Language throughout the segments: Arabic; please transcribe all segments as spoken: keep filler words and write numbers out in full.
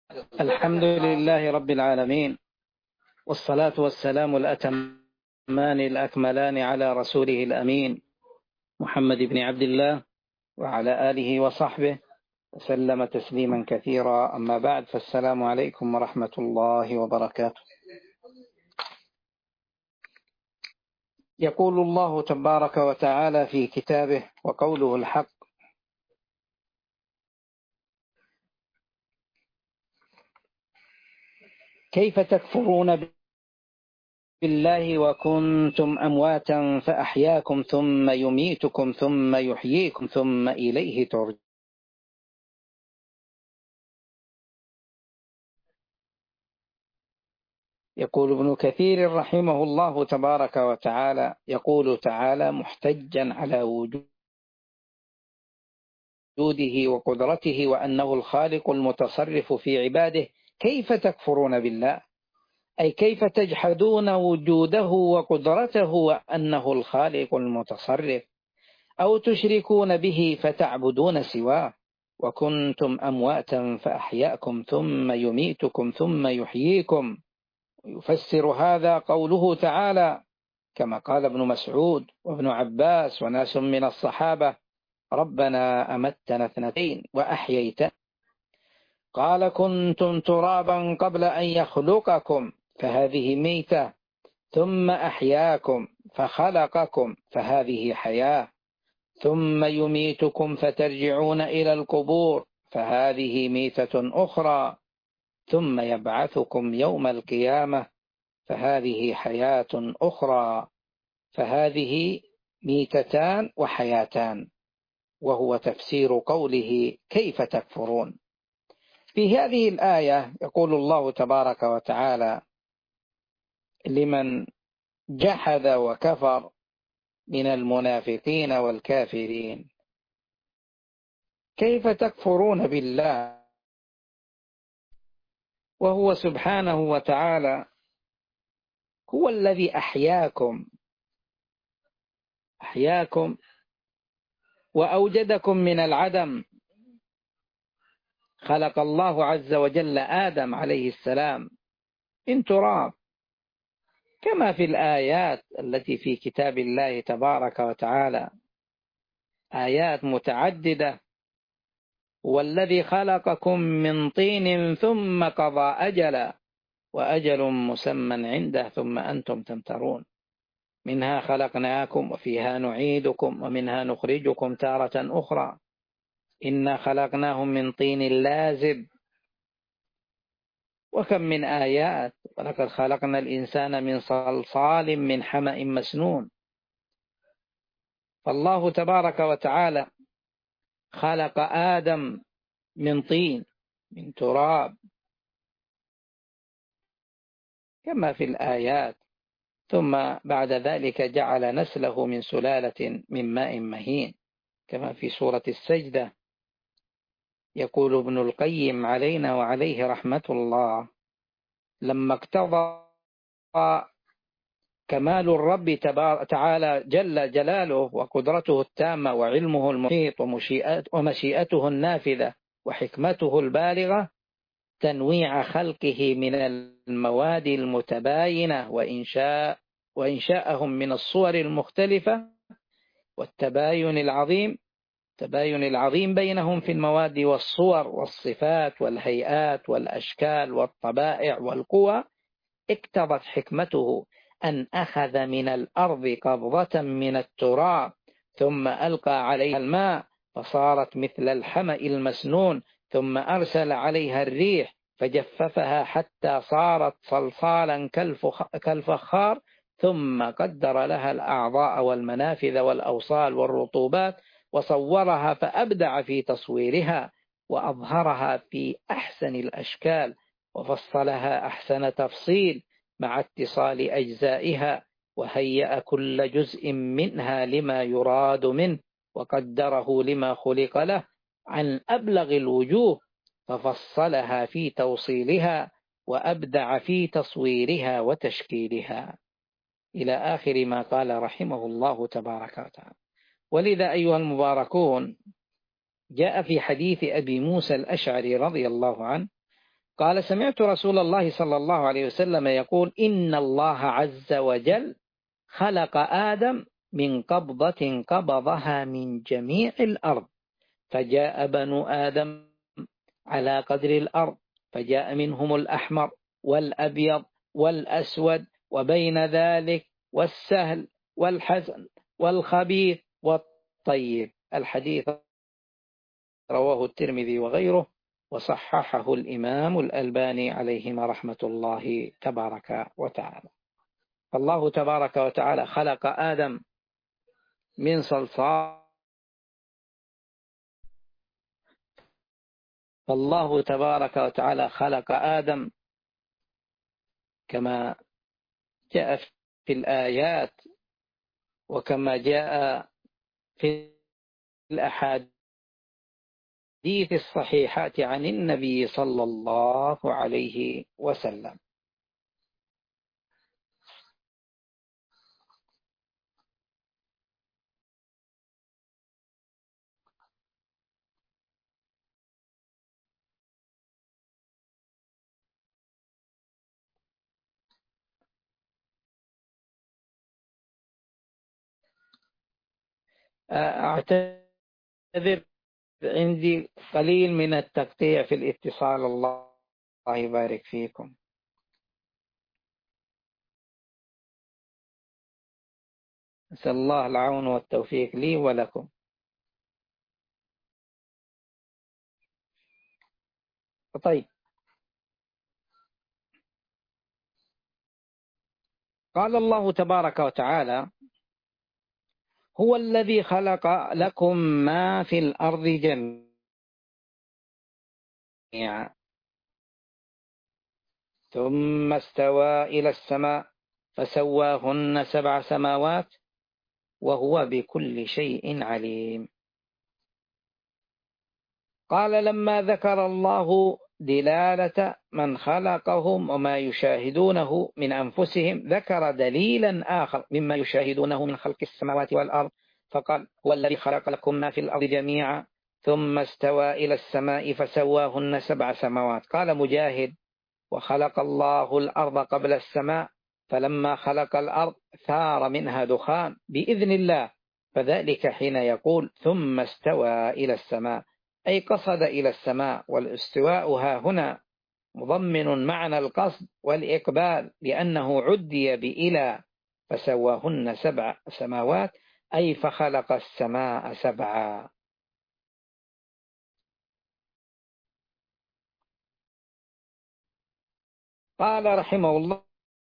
الحمد لله رب العالمين، والصلاة والسلام الأتمان الأكملان على رسوله الأمين محمد بن عبد الله وعلى آله وصحبه وسلم تسليما كثيرا. أما بعد، فالسلام عليكم ورحمة الله وبركاته. يقول الله تبارك وتعالى في كتابه وقوله الحق: كيف تكفرون بالله وكنتم أمواتا فأحياكم ثم يميتكم ثم يحييكم ثم إليه ترجعون. يقول ابن كثير رحمه الله تبارك وتعالى، يقول تعالى محتجا على وجوده وقدرته وأنه الخالق المتصرف في عباده: كيف تكفرون بالله؟ أي كيف تجحدون وجوده وقدرته وأنه الخالق المتصرف، أو تشركون به فتعبدون سواه. وكنتم أمواتا فأحياكم ثم يميتكم ثم يحييكم. يفسر هذا قوله تعالى كما قال ابن مسعود وابن عباس وناس من الصحابة: ربنا أمتنا اثنتين وأحييتنا. قال: كنتم ترابا قبل أن يخلقكم فهذه ميتة، ثم أحياكم فخلقكم فهذه حياة، ثم يميتكم فترجعون إلى القبور فهذه ميتة أخرى، ثم يبعثكم يوم القيامة فهذه حياة أخرى. فهذه ميتتان وحياتان، وهو تفسير قوله كيف تكفرون. في هذه الآية يقول الله تبارك وتعالى لمن جحد وكفر من المنافقين والكافرين: كيف تكفرون بالله وهو سبحانه وتعالى هو الذي أحياكم أحياكم وأوجدكم من العدم. خلق الله عز وجل آدم عليه السلام من تراب، كما في الآيات التي في كتاب الله تبارك وتعالى، آيات متعددة: والذي خلقكم من طين ثم قضى أجلا وأجل مسمى عنده ثم أنتم تمترون. منها خلقناكم وفيها نعيدكم ومنها نخرجكم تارة أخرى. إنا خلقناهم من طين لازب. وكم من آيات: ولقد خلقنا الإنسان من صلصال من حمأ مسنون. فالله تبارك وتعالى خلق آدم من طين من تراب كما في الآيات، ثم بعد ذلك جعل نسله من سلالة من ماء مهين كما في سورة السجدة. يقول ابن القيم علينا وعليه رحمة الله: لما اقتضى كمال الرب تعالى جل جلاله وقدرته التامة وعلمه المحيط ومشيئته النافذة وحكمته البالغة تنويع خلقه من المواد المتباينة وإنشاء وإنشاءهم من الصور المختلفة والتباين العظيم تباين العظيم بينهم في المواد والصور والصفات والهيئات والأشكال والطبائع والقوى، اقتضت حكمته أن أخذ من الأرض قبضة من التراب ثم ألقى عليها الماء فصارت مثل الحمأ المسنون، ثم أرسل عليها الريح فجففها حتى صارت صلصالا كالفخار، ثم قدر لها الأعضاء والمنافذ والأوصال والرطوبات وصورها فأبدع في تصويرها وأظهرها في أحسن الأشكال وفصلها أحسن تفصيل مع اتصال أجزائها، وهيأ كل جزء منها لما يراد منه وقدره لما خلق له عن أبلغ الوجوه، ففصلها في توصيلها وأبدع في تصويرها وتشكيلها، إلى آخر ما قال رحمه الله تبارك وتعالى. ولذا أيها المباركون، جاء في حديث أبي موسى الأشعري رضي الله عنه قال سمعت رسول الله صلى الله عليه وسلم يقول إن الله عز وجل خلق آدم من قبضة قبضها من جميع الأرض، فجاء بنو آدم على قدر الأرض، فجاء منهم الأحمر والأبيض والأسود وبين ذلك والسهل والحسن والخبيث والطيب. الحديث رواه الترمذي وغيره، وصححه الإمام الألباني عليهما رحمة الله تبارك وتعالى. الله تبارك وتعالى خلق آدم من صلصال فالله تبارك وتعالى خلق آدم كما جاء في الآيات وكما جاء في الأحاديث الصحيحات عن النبي صلى الله عليه وسلم. أعتذر، عندي قليل من التقطيع في الاتصال. الله يبارك فيكم. نسأل الله العون والتوفيق لي ولكم. طيب، قال الله تبارك وتعالى هو الذي خلق لكم ما في الأرض جميعا ثم استوى إلى السماء فسواهن سبع سماوات وهو بكل شيء عليم. قال لما ذكر الله دلالة من خلقهم وما يشاهدونه من أنفسهم ذكر دليلا آخر مما يشاهدونه من خلق السماوات والأرض، فقال هو الذي خلق لكم ما في الأرض جميعا ثم استوى إلى السماء فسواهن سبع سماوات. قال مجاهد وخلق الله الأرض قبل السماء، فلما خلق الأرض ثار منها دخان بإذن الله، فذلك حين يقول ثم استوى إلى السماء أي قصد إلى السماء، والاستواء ها هنا مضمن معنى القصد والإقبال لأنه عدي بإلى، فسواهن سبع سماوات أي فخلق السماء سبعا. قال رحمه الله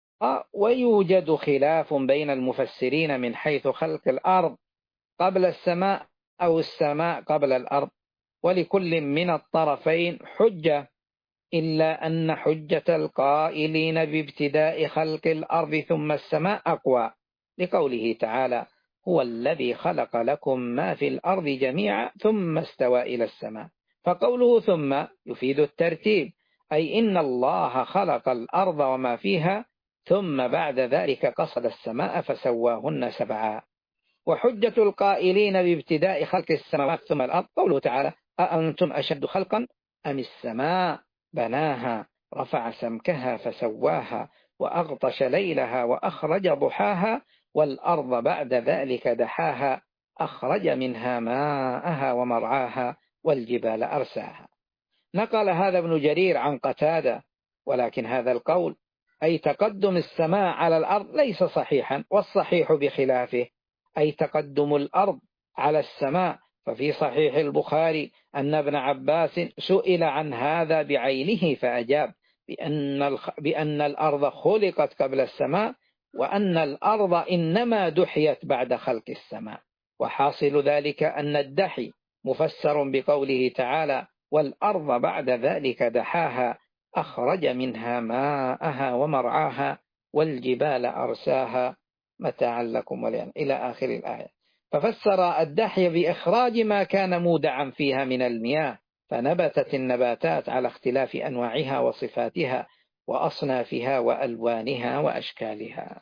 ويوجد خلاف بين المفسرين من حيث خلق الأرض قبل السماء أو السماء قبل الأرض، ولكل من الطرفين حجة، إلا أن حجة القائلين بابتداء خلق الأرض ثم السماء أقوى، لقوله تعالى هو الذي خلق لكم ما في الأرض جميعا ثم استوى إلى السماء، فقوله ثم يفيد الترتيب، أي إن الله خلق الأرض وما فيها ثم بعد ذلك قصد السماء فسواهن سبعا. وحجة القائلين بابتداء خلق السماوات ثم الأرض قوله تعالى أأنتم أشد خلقا أم السماء بناها رفع سمكها فسواها وأغطش ليلها وأخرج ضحاها والأرض بعد ذلك دحاها أخرج منها ماءها ومرعاها والجبال أرساها. نقل هذا ابن جرير عن قتادة، ولكن هذا القول أي تقدم السماء على الأرض ليس صحيحا، والصحيح بخلافه، أي تقدم الأرض على السماء. ففي صحيح البخاري أن ابن عباس سئل عن هذا بعينه فأجاب بأن, بأن الأرض خلقت قبل السماء، وأن الأرض إنما دحيت بعد خلق السماء، وحاصل ذلك أن الدحي مفسر بقوله تعالى والأرض بعد ذلك دحاها أخرج منها ماءها ومرعاها والجبال أرساها متاعا لكم ولأنعامكم إلى آخر الآية. ففسر الدحي بإخراج ما كان مودعا فيها من المياه، فنبتت النباتات على اختلاف أنواعها وصفاتها وأصنافها وألوانها وأشكالها.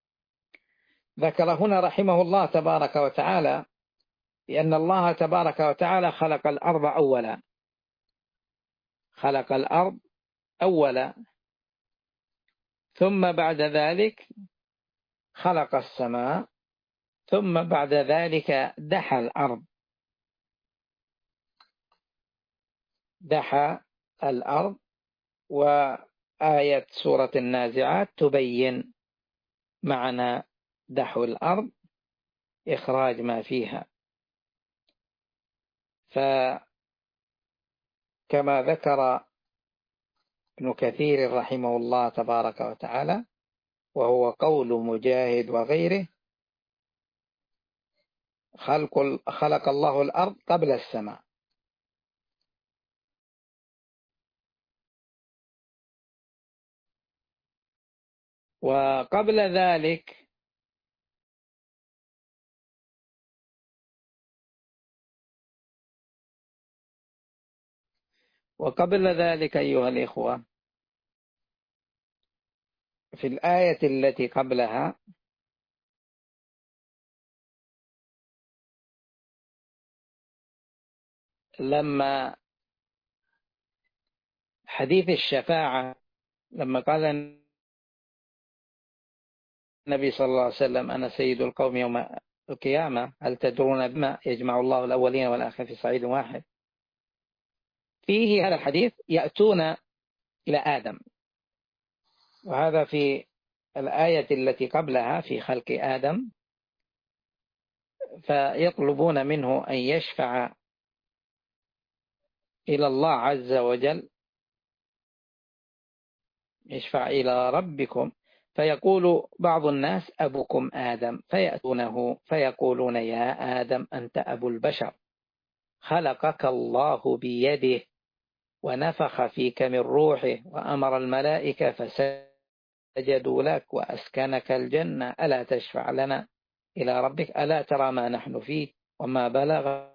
ذكر هنا رحمه الله تبارك وتعالى بأن الله تبارك وتعالى خلق الأرض أولا، خلق الأرض أولا، ثم بعد ذلك خلق السماء، ثم بعد ذلك دحى الأرض دحى الأرض وآية سورة النازعات تبين معنى دحو الأرض، إخراج ما فيها. فكما ذكر ابن كثير رحمه الله تبارك وتعالى، وهو قول مجاهد وغيره: خلق خلق الله الأرض قبل السماء. وقبل ذلك وقبل ذلك أيها الإخوة، في الآية التي قبلها لما حديث الشفاعة، لما قال النبي صلى الله عليه وسلم: أنا سيد القوم يوم القيامة، هل تدرون بما يجمع الله الأولين والآخرين في صعيد واحد؟ فيه هذا الحديث يأتون إلى آدم، وهذا في الآية التي قبلها في خلق آدم، فيطلبون منه أن يشفع إلى الله عز وجل، يشفع إلى ربكم، فيقول بعض الناس: أبوكم آدم، فيأتونه فيقولون: يا آدم أنت أبو البشر، خلقك الله بيده ونفخ فيك من روحه وأمر الملائكة فسجدوا لك وأسكنك الجنة، ألا تشفع لنا إلى ربك؟ ألا ترى ما نحن فيه وما بلغ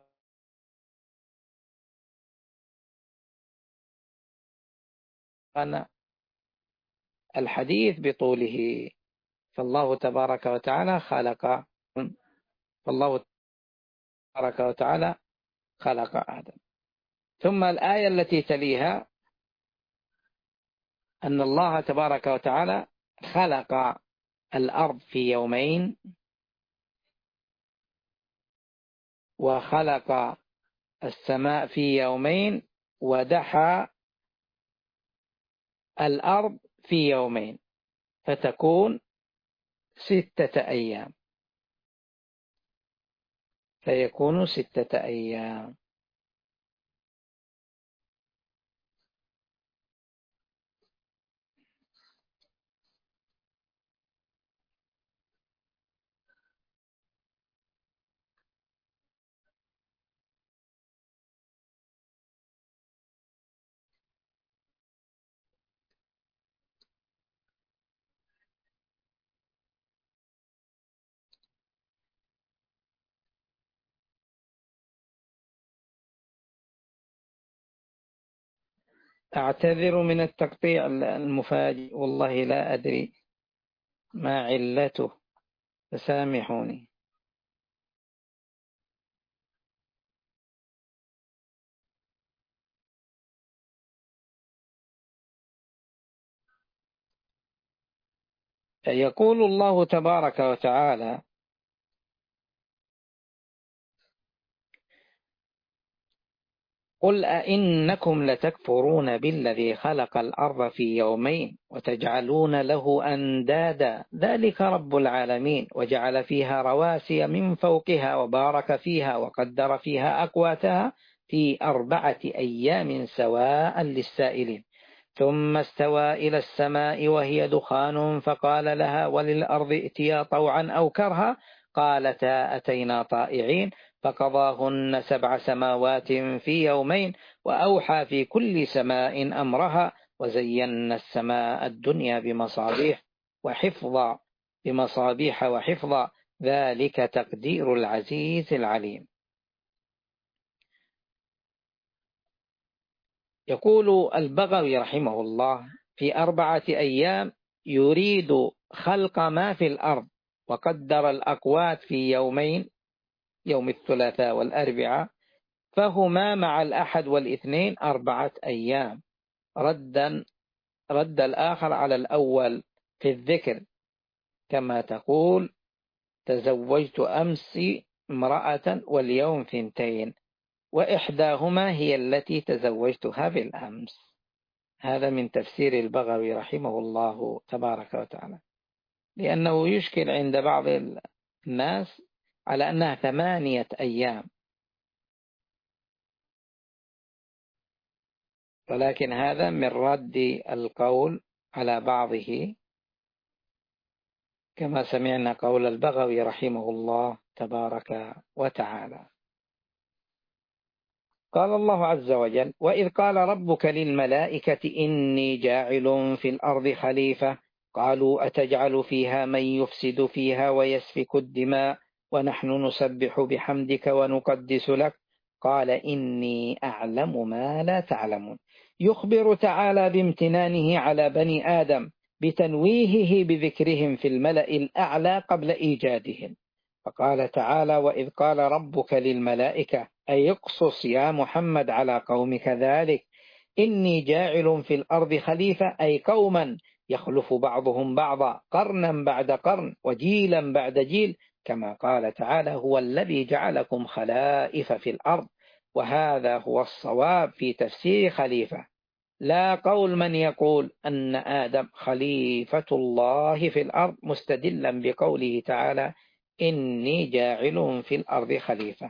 أنا الحديث بطوله. فالله تبارك وتعالى خلق فالله تبارك وتعالى خلق آدم. ثم الآية التي تليها أن الله تبارك وتعالى خلق الأرض في يومين، وخلق السماء في يومين، ودحى الأرض في يومين، فتكون ستة أيام فيكون ستة أيام. أعتذر من التقطيع المفاجئ، والله لا أدري ما علته، فسامحوني. يقول الله تبارك وتعالى: قل أئنكم لتكفرون بالذي خلق الأرض في يومين وتجعلون له أندادا ذلك رب العالمين وجعل فيها رواسي من فوقها وبارك فيها وقدر فيها أقواتها في أربعة أيام سواء للسائلين، ثم استوى إلى السماء وهي دخان فقال لها وللأرض ائتيا طوعا أو كرها قالتا أتينا طائعين، فقضاهن سبع سماوات في يومين وأوحى في كل سماء أمرها وزينا السماء الدنيا بمصابيح وحفظا بمصابيح وحفظا ذلك تقدير العزيز العليم. يقول البغوي رحمه الله: في أربعة أيام يريد خلق ما في الأرض، وقدر الأقوات في يومين، يوم الثلاثاء والأربعاء، فهما مع الأحد والاثنين أربعة أيام، ردا رد الآخر على الأول في الذكر، كما تقول تزوجت أمس امرأة واليوم ثنتين، وإحداهما هي التي تزوجتها بالأمس. هذا من تفسير البغوي رحمه الله تبارك وتعالى، لأنه يشكل عند بعض الناس على أنها ثمانية أيام، ولكن هذا من رد القول على بعضه، كما سمعنا قول البغوي رحمه الله تبارك وتعالى. قال الله عز وجل: وإذ قال ربك للملائكة إني جاعل في الأرض خليفة قالوا أتجعل فيها من يفسد فيها ويسفك الدماء ونحن نسبح بحمدك ونقدس لك قال إني أعلم ما لا تعلمون. يخبر تعالى بامتنانه على بني آدم بتنويهه بذكرهم في الملأ الأعلى قبل إيجادهم، فقال تعالى: وإذ قال ربك للملائكة، أي اقصص يا محمد على قومك ذلك، إني جاعل في الأرض خليفة، أي قوما يخلف بعضهم بعضا قرنا بعد قرن وجيلا بعد جيل، كما قال تعالى: هو الذي جعلكم خلائف في الأرض. وهذا هو الصواب في تفسير خليفة، لا قول من يقول أن آدم خليفة الله في الأرض مستدلا بقوله تعالى: إني جاعل في الأرض خليفة.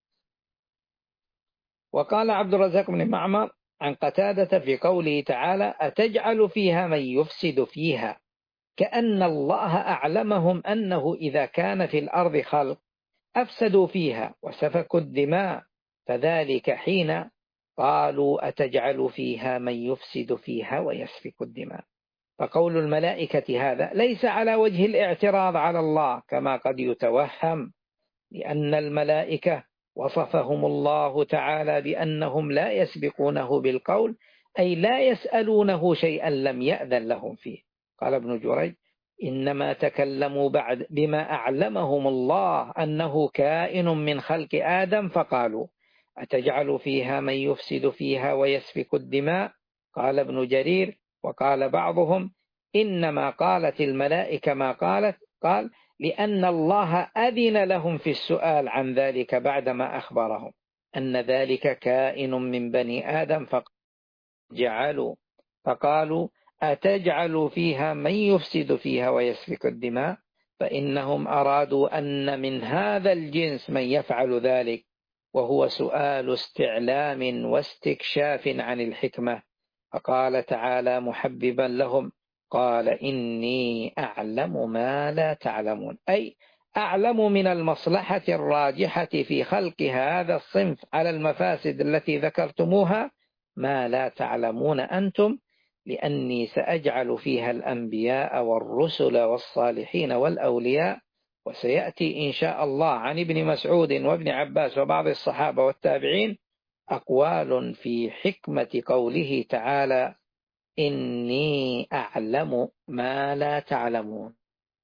وقال عبد الرزاق بن معمر عن قتادة في قوله تعالى: أتجعل فيها من يفسد فيها، كأن الله أعلمهم أنه إذا كان في الأرض خلق أفسدوا فيها وسفكوا الدماء، فذلك حين قالوا أتجعل فيها من يفسد فيها ويسفك الدماء. فقول الملائكة هذا ليس على وجه الاعتراض على الله كما قد يتوهم، لأن الملائكة وصفهم الله تعالى بأنهم لا يسبقونه بالقول، أي لا يسألونه شيئا لم يأذن لهم فيه. قال ابن جريج: إنما تكلموا بعد بما أعلمهم الله أنه كائن من خلق آدم، فقالوا أتجعل فيها من يفسد فيها ويسفك الدماء. قال ابن جرير: وقال بعضهم إنما قالت الملائكة ما قالت، قال لأن الله أذن لهم في السؤال عن ذلك بعدما أخبرهم أن ذلك كائن من بني آدم، فجعلوا فقالوا أتجعل فيها من يفسد فيها ويسفك الدماء، فإنهم أرادوا أن من هذا الجنس من يفعل ذلك، وهو سؤال استعلام واستكشاف عن الحكمة. فقال تعالى محببا لهم: قال إني أعلم ما لا تعلمون، أي أعلم من المصلحة الراجحة في خلق هذا الصنف على المفاسد التي ذكرتموها ما لا تعلمون أنتم، لأني سأجعل فيها الأنبياء والرسل والصالحين والأولياء. وسيأتي إن شاء الله عن ابن مسعود وابن عباس وبعض الصحابة والتابعين أقوال في حكمة قوله تعالى: إني أعلم ما لا تعلمون.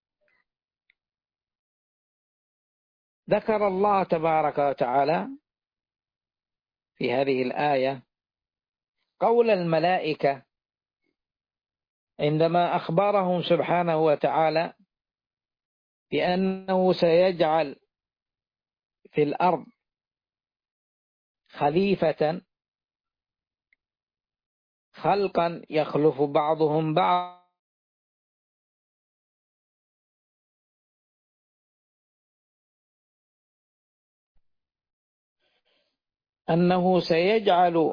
ذكر الله تبارك وتعالى في هذه الآية قول الملائكة عندما أخبرهم سبحانه وتعالى بأنه سيجعل في الأرض خليفة، خلقا يخلف بعضهم بعض، أنه سيجعل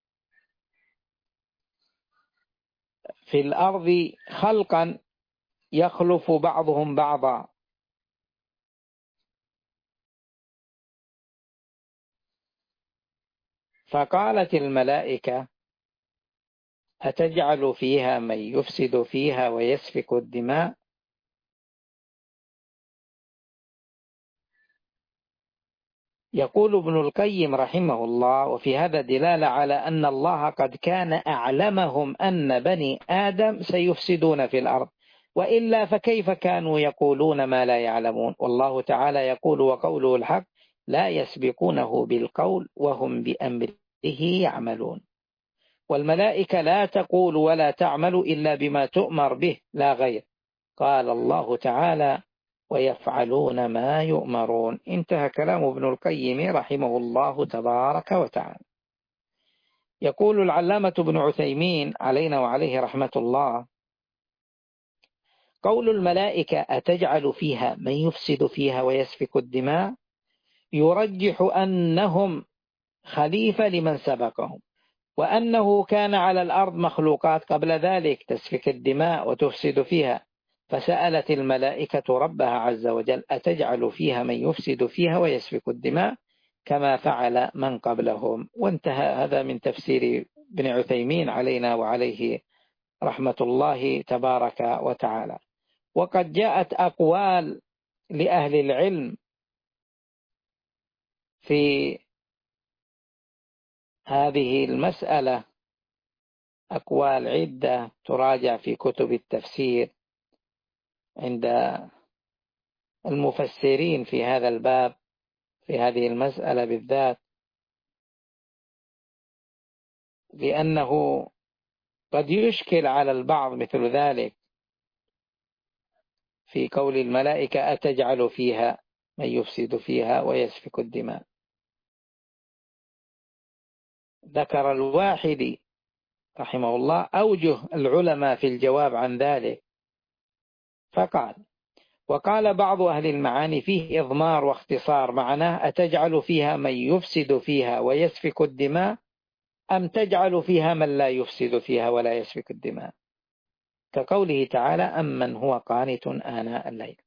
في الأرض خلقا يخلف بعضهم بعضا. فقالت الملائكة: أتجعل فيها من يفسد فيها ويسفك الدماء. يقول ابن القيم رحمه الله: وفي هذا دلالة على أن الله قد كان أعلمهم أن بني آدم سيفسدون في الأرض، وإلا فكيف كانوا يقولون ما لا يعلمون؟ والله تعالى يقول وقوله الحق: لا يسبقونه بالقول وهم بأمره يعملون. والملائكة لا تقول ولا تعمل إلا بما تؤمر به لا غير. قال الله تعالى: ويفعلون ما يؤمرون. انتهى كلام ابن القيم رحمه الله تبارك وتعالى. يقول العلامة ابن عثيمين علينا وعليه رحمة الله: قول الملائكة أتجعل فيها من يفسد فيها ويسفك الدماء يرجح أنهم خليفة لمن سبقهم، وأنه كان على الأرض مخلوقات قبل ذلك تسفك الدماء وتفسد فيها، فسألت الملائكة ربها عز وجل: أتجعل فيها من يفسد فيها ويسفك الدماء كما فعل من قبلهم. وانتهى. هذا من تفسير ابن عثيمين علينا وعليه رحمة الله تبارك وتعالى. وقد جاءت أقوال لأهل العلم في هذه المسألة، أقوال عدة تراجع في كتب التفسير عند المفسرين في هذا الباب، في هذه المسألة بالذات، لأنه قد يشكل على البعض مثل ذلك في قول الملائكة أتجعل فيها من يفسد فيها ويسفك الدماء. ذكر الواحدي رحمه الله أوجه العلماء في الجواب عن ذلك، فقال: وقال بعض أهل المعاني فيه إضمار واختصار، معناه أتجعل فيها من يفسد فيها ويسفك الدماء أم تجعل فيها من لا يفسد فيها ولا يسفك الدماء، كقوله تعالى: أمن هو قانت آناء الليل.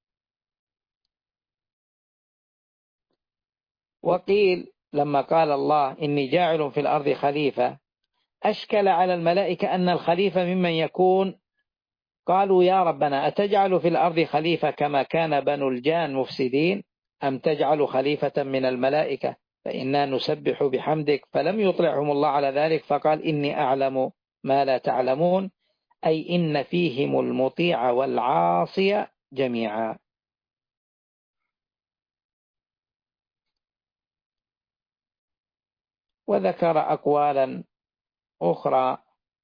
وقيل لما قال الله إني جاعل في الأرض خليفة أشكل على الملائكة أن الخليفة ممن يكون، قالوا: يا ربنا أتجعل في الأرض خليفة كما كان بنو الجان مفسدين، أم تجعل خليفة من الملائكة فإنا نسبح بحمدك، فلم يطلعهم الله على ذلك، فقال: إني أعلم ما لا تعلمون، أي إن فيهم المطيع والعاصي جميعا. وذكر أقوالا أخرى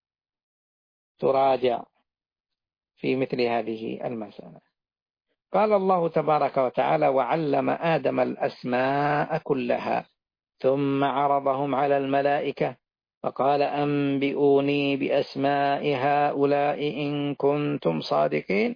تراجع في مثل هذه المسألة. قال الله تبارك وتعالى: وعلم آدم الأسماء كلها ثم عرضهم على الملائكة فقال: أنبئوني بأسماء هؤلاء إن كنتم صادقين.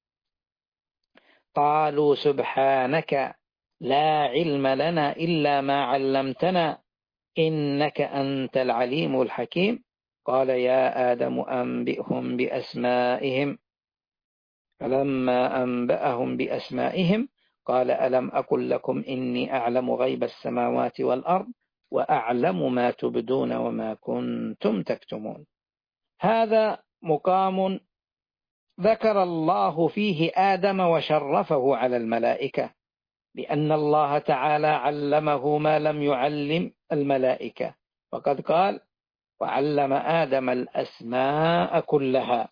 قالوا: سبحانك لا علم لنا إلا ما علمتنا إنك أنت العليم الحكيم. قال: يا آدم أنبئهم بأسمائهم. فلما أنبأهم بأسمائهم قال: ألم أقل لكم إني أعلم غيب السماوات والأرض وأعلم ما تبدون وما كنتم تكتمون. هذا مقام ذكر الله فيه آدم وشرفه على الملائكة، لأن الله تعالى علمه ما لم يعلم الملائكة، وقد قال: وعلم آدم الأسماء كلها.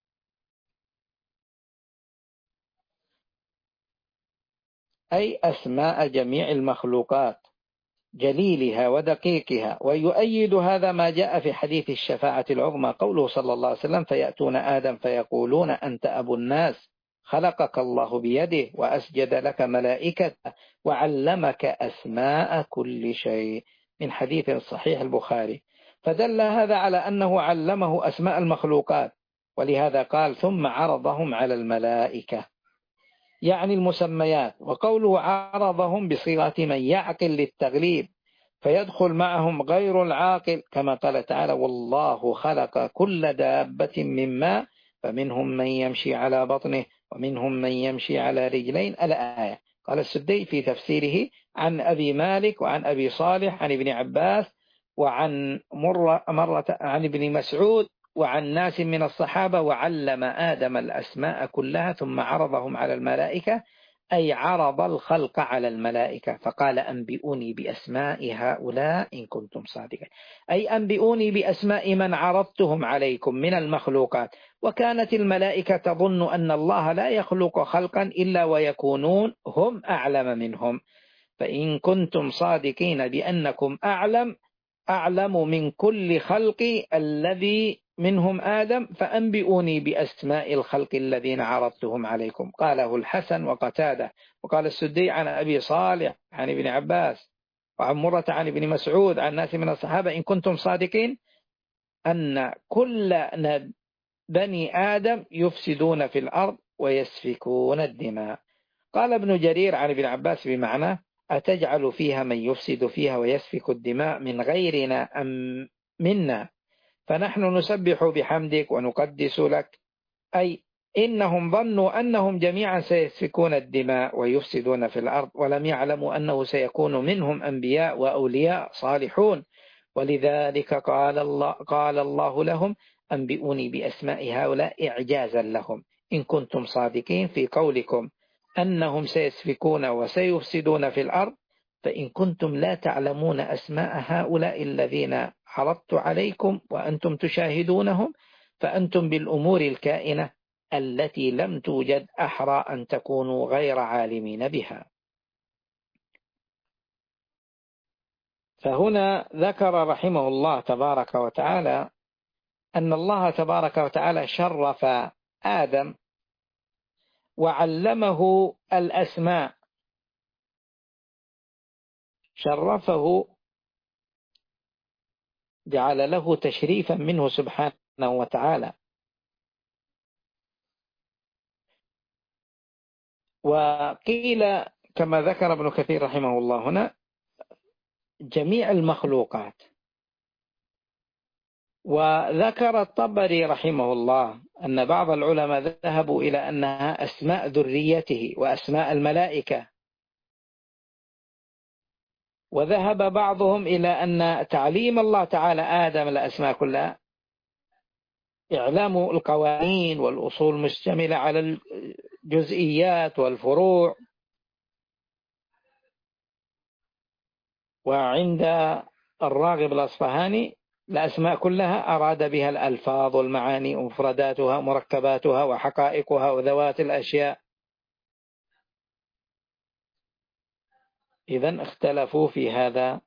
أي أسماء جميع المخلوقات جليلها ودقيقها. ويؤيد هذا ما جاء في حديث الشفاعة العظمى، قوله صلى الله عليه وسلم: فيأتون آدم فيقولون أنت أبو الناس، خلقك الله بيده وأسجد لك ملائكته وعلمك أسماء كل شيء، من حديث صحيح البخاري. فدل هذا على أنه علمه أسماء المخلوقات، ولهذا قال: ثم عرضهم على الملائكة، يعني المسميات. وقوله عرضهم بصيغة من يعقل للتغليب، فيدخل معهم غير العاقل، كما قال تعالى: والله خلق كل دابة من ماء فمنهم من يمشي على بطنه ومنهم من يمشي على رجلين، الآية. قال السدي في تفسيره عن أبي مالك وعن أبي صالح عن ابن عباس وعن مرة, مرة عن ابن مسعود وعن ناس من الصحابة: وعلم آدم الأسماء كلها ثم عرضهم على الملائكة، أي عرض الخلق على الملائكة، فقال: أنبئوني بأسماء هؤلاء إن كنتم صادقين، أي أنبئوني بأسماء من عرضتهم عليكم من المخلوقات. وكانت الملائكة تظن أن الله لا يخلق خلقا إلا ويكونون هم أعلم منهم، فإن كنتم صادقين بأنكم أعلم أعلم من كل خلق الذي منهم آدم فأنبئوني بأسماء الخلق الذين عرضتهم عليكم. قاله الحسن وقتادة. وقال السدي عن أبي صالح عن ابن عباس وعن مرة عن ابن مسعود عن ناس من الصحابة إن كنتم صادقين أن كل بني آدم يفسدون في الأرض ويسفكون الدماء. قال ابن جرير عن ابن عباس بمعنى أتجعل فيها من يفسد فيها ويسفك الدماء من غيرنا أم منا فنحن نسبح بحمدك ونقدس لك، أي إنهم ظنوا أنهم جميعا سيسفكون الدماء ويفسدون في الأرض ولم يعلموا أنه سيكون منهم أنبياء وأولياء صالحون، ولذلك قال الله, قال الله لهم أنبئوني بأسماء هؤلاء إعجازا لهم إن كنتم صادقين في قولكم أنهم سيسفكون وسيفسدون في الأرض، فإن كنتم لا تعلمون أسماء هؤلاء الذين عرضت عليكم وأنتم تشاهدونهم فأنتم بالأمور الكائنة التي لم توجد أحرى أن تكونوا غير عالمين بها. فهنا ذكر رحمه الله تبارك وتعالى أن الله تبارك وتعالى شرف آدم وعلمه الأسماء، شرفه جعل له تشريفا منه سبحانه وتعالى. وقيل كما ذكر ابن كثير رحمه الله هنا جميع المخلوقات. وذكر الطبري رحمه الله أن بعض العلماء ذهبوا إلى أنها أسماء ذريته وأسماء الملائكة، وذهب بعضهم إلى أن تعليم الله تعالى آدم الأسماء كلها إعلام القوانين والأصول مشتملة على الجزئيات والفروع. وعند الراغب الأصفهاني الأسماء كلها أراد بها الألفاظ والمعاني ومفرداتها ومركباتها وحقائقها وذوات الأشياء. إذن اختلفوا في هذا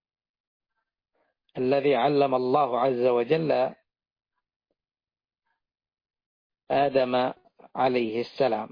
الذي علم الله عز وجل آدم عليه السلام.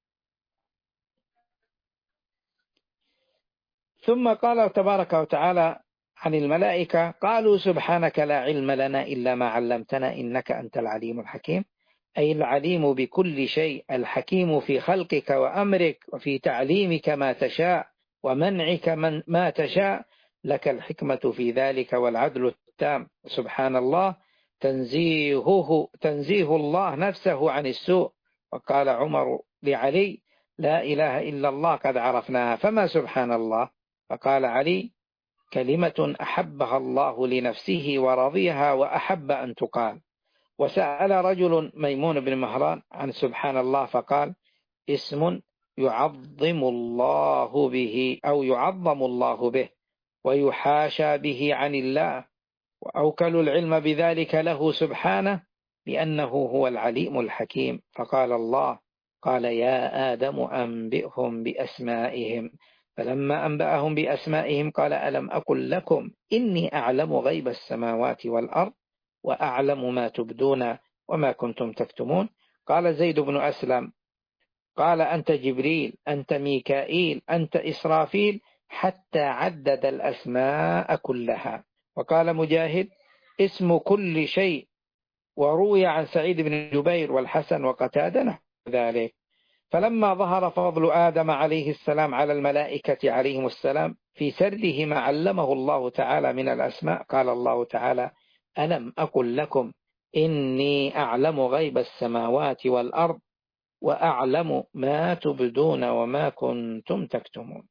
ثم قال تبارك وتعالى عن الملائكة قالوا سبحانك لا علم لنا إلا ما علمتنا إنك أنت العليم الحكيم، أي العليم بكل شيء، الحكيم في خلقك وأمرك وفي تعليمك ما تشاء ومنعك من ما تشاء، لك الحكمة في ذلك والعدل التام. سبحان الله تنزيهه تنزيه الله نفسه عن السوء. وقال عمر لعلي لا إله إلا الله قد عرفناها فما سبحان الله؟ فقال علي كلمة أحبها الله لنفسه ورضيها وأحب أن تقال. وسأل رجل ميمون بن مهران عن سبحان الله فقال اسم يعظم الله به أو يعظم الله به ويحاشى به عن الله، وأوكل العلم بذلك له سبحانه لأنه هو العليم الحكيم. فقال الله قال يا آدم أنبئهم بأسمائهم، فلما أنبأهم بأسمائهم قال ألم أقل لكم إني أعلم غيب السماوات والأرض وأعلم ما تبدون وما كنتم تكتمون. قال زيد بن أسلم قال أنت جبريل أنت ميكائيل أنت إسرافيل حتى عدد الأسماء كلها. وقال مجاهد اسم كل شيء. وروي عن سعيد بن جبير والحسن وقتادة نحو ذلك. فلما ظهر فضل آدم عليه السلام على الملائكة عليهم السلام في سرده ما علمه الله تعالى من الأسماء قال الله تعالى ألم أقل لكم إني أعلم غيب السماوات والأرض وأعلم ما تبدون وما كنتم تكتمون.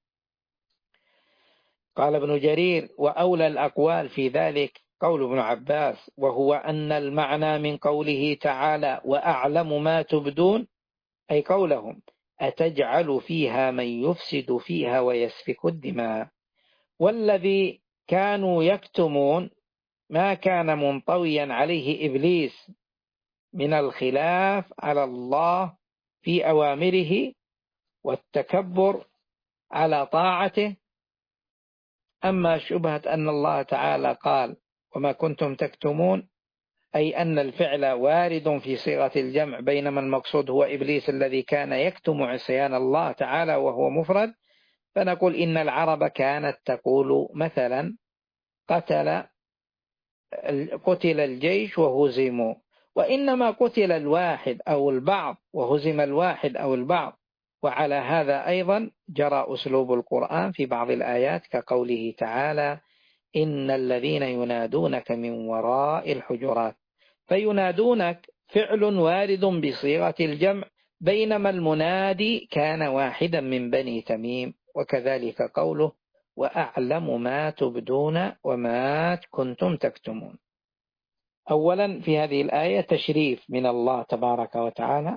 قال ابن جرير وأولى الأقوال في ذلك قول ابن عباس، وهو أن المعنى من قوله تعالى وأعلم ما تبدون أي قولهم أتجعل فيها من يفسد فيها ويسفك الدماء. والذي كانوا يكتمون ما كان منطويا عليه إبليس من الخلاف على الله في أوامره والتكبر على طاعته أما شبهة أن الله تعالى قال وما كنتم تكتمون، أي أن الفعل وارد في صيغة الجمع، بينما المقصود هو إبليس الذي كان يكتم عصيان الله تعالى وهو مفرد، فنقول إن العرب كانت تقول مثلا قتل قتل الجيش وهزموا، وإنما قتل الواحد أو البعض وهزم الواحد أو البعض. وعلى هذا أيضا جرى أسلوب القرآن في بعض الآيات كقوله تعالى إن الذين ينادونك من وراء الحجرات، فينادونك فعل وارد بصيغة الجمع، بينما المنادي كان واحدا من بني تميم. وكذلك قوله وأعلم ما تبدون وما كنتم تكتمون. أولا في هذه الآية تشريف من الله تبارك وتعالى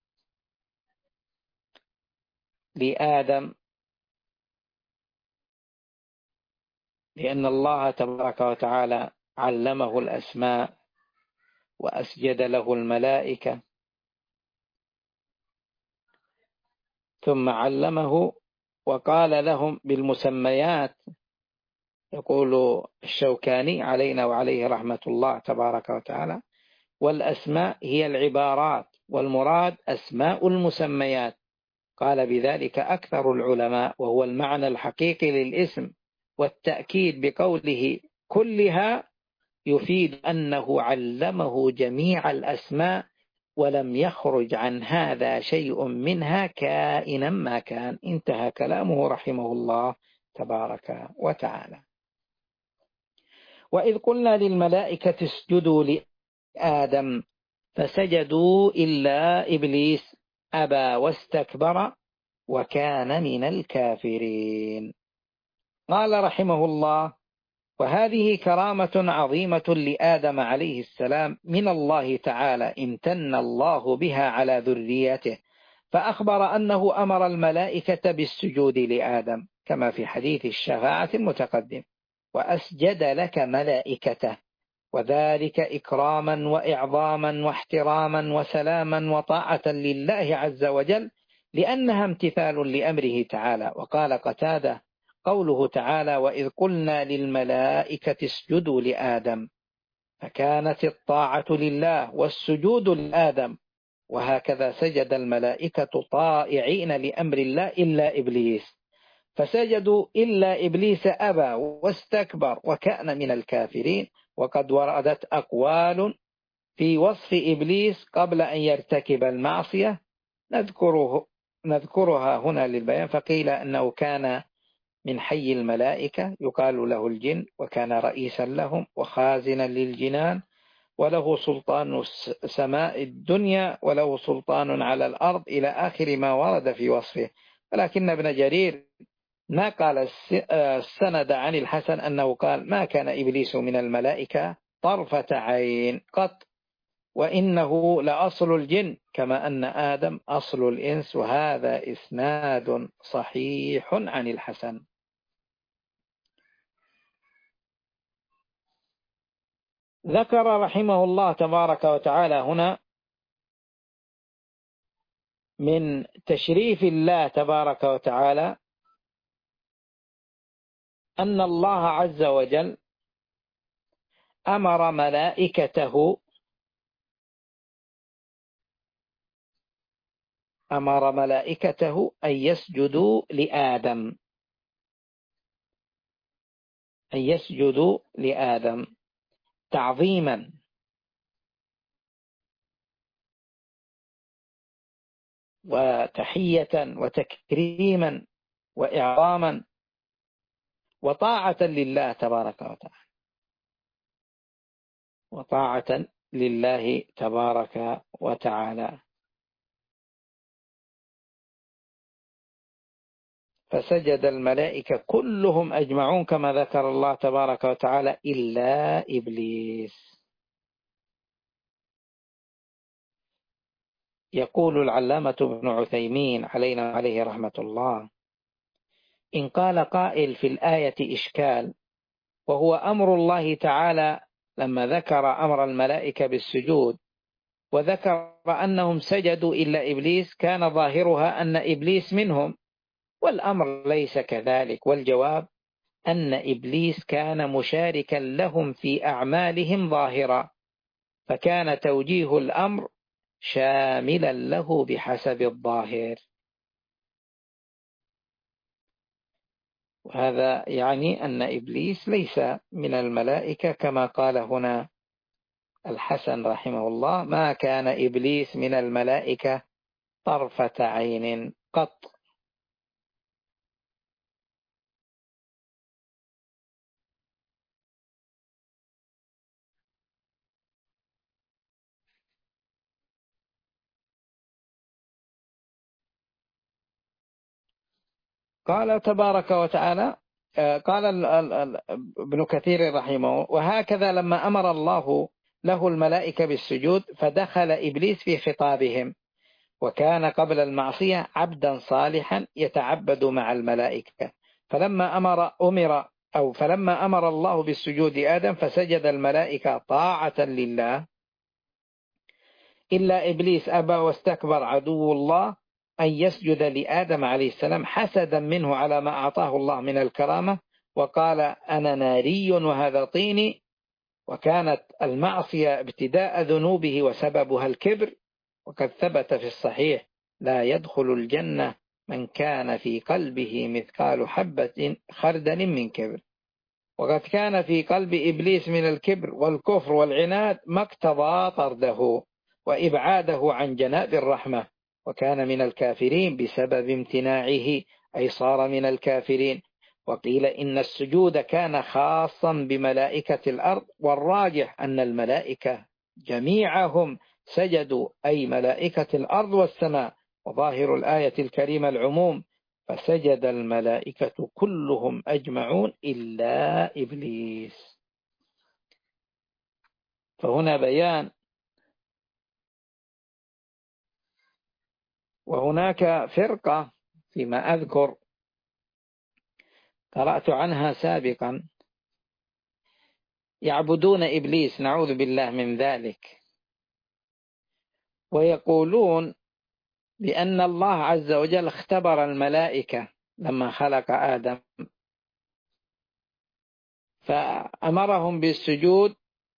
لآدم، لأن الله تبارك وتعالى علمه الأسماء وأسجد له الملائكة، ثم علمه وقال لهم بالمسميات. يقول الشوكاني علينا وعليه رحمة الله تبارك وتعالى والأسماء هي العبارات، والمراد أسماء المسميات. قال بذلك أكثر العلماء، وهو المعنى الحقيقي للاسم، والتأكيد بقوله كلها يفيد أنه علمه جميع الأسماء ولم يخرج عن هذا شيء منها كائنا ما كان. انتهى كلامه رحمه الله تبارك وتعالى. وإذ قلنا للملائكة اسجدوا لآدم فسجدوا إلا إبليس أبى واستكبر وكان من الكافرين. قال رحمه الله وهذه كرامة عظيمة لآدم عليه السلام من الله تعالى امتن الله بها على ذريته، فأخبر أنه أمر الملائكة بالسجود لآدم كما في حديث الشفاعة المتقدم وأسجد لك ملائكته، وذلك إكراما وإعظاما واحتراما وسلاما وطاعة لله عز وجل، لأنها امتثال لأمره تعالى. وقال قتادة قوله تعالى وإذ قلنا للملائكة اسجدوا لآدم، فكانت الطاعة لله والسجود لآدم، وهكذا سجد الملائكة طائعين لأمر الله إلا إبليس، فسجدوا إلا إبليس أبى واستكبر وكان من الكافرين. وقد وردت أقوال في وصف إبليس قبل أن يرتكب المعصية نذكره نذكرها هنا للبيان. فقيل أنه كان من حي الملائكة يقال له الجن، وكان رئيسا لهم وخازنا للجنان، وله سلطان سماء الدنيا وله سلطان على الأرض إلى آخر ما ورد في وصفه. ولكن ابن جرير ما قال السند عن الحسن أنه قال ما كان إبليس من الملائكة طرفة عين قط، وإنه لأصل الجن كما أن آدم أصل الإنس، وهذا إسناد صحيح عن الحسن. ذكر رحمه الله تبارك وتعالى هنا من تشريف الله تبارك وتعالى أن الله عز وجل أمر ملائكته أمر ملائكته أن يسجدوا لآدم أن يسجدوا لآدم تعظيما وتحية وتكريما وإعظاما وطاعة لله تبارك وتعالى وطاعة لله تبارك وتعالى. فسجد الملائكة كلهم أجمعون كما ذكر الله تبارك وتعالى إلا إبليس. يقول العلامة ابن عثيمين علينا عليه رحمة الله إن قال قائل في الآية إشكال، وهو أمر الله تعالى لما ذكر أمر الملائكة بالسجود وذكر أنهم سجدوا إلا إبليس كان ظاهرها أن إبليس منهم، والأمر ليس كذلك. والجواب أن إبليس كان مشاركا لهم في أعمالهم ظاهرا، فكان توجيه الأمر شاملا له بحسب الظاهر. وهذا يعني أن إبليس ليس من الملائكة كما قال هنا الحسن رحمه الله: ما كان إبليس من الملائكة طرفة عين قط. قال تبارك وتعالى، قال ابن كثير رحمه: وهكذا لما أمر الله له الملائكة بالسجود فدخل إبليس في خطابهم، وكان قبل المعصية عبدا صالحا يتعبد مع الملائكة، فلما أمر أمر أو فلما أمر الله بالسجود آدم فسجد الملائكة طاعة لله، إلا إبليس أبى واستكبر عدو الله أن يسجد لآدم عليه السلام حسدا منه على ما أعطاه الله من الكرامة، وقال: أنا ناري وهذا طيني. وكانت المعصية ابتداء ذنوبه وسببها الكبر، وقد ثبت في الصحيح: لا يدخل الجنة من كان في قلبه مثقال حبة خردل من كبر. وقد كان في قلب إبليس من الكبر والكفر والعناد ما اقتضى طرده وإبعاده عن جناب الرحمة، وكان من الكافرين بسبب امتناعه، أي صار من الكافرين. وقيل إن السجود كان خاصا بملائكة الأرض، والراجح أن الملائكة جميعهم سجدوا، أي ملائكة الأرض والسماء، وظاهر الآية الكريمة العموم: فسجد الملائكة كلهم أجمعون إلا إبليس. فهنا بيان. وهناك فرقة فيما أذكر قرأت عنها سابقا يعبدون إبليس، نعوذ بالله من ذلك، ويقولون بأن الله عز وجل اختبر الملائكة لما خلق آدم فأمرهم بالسجود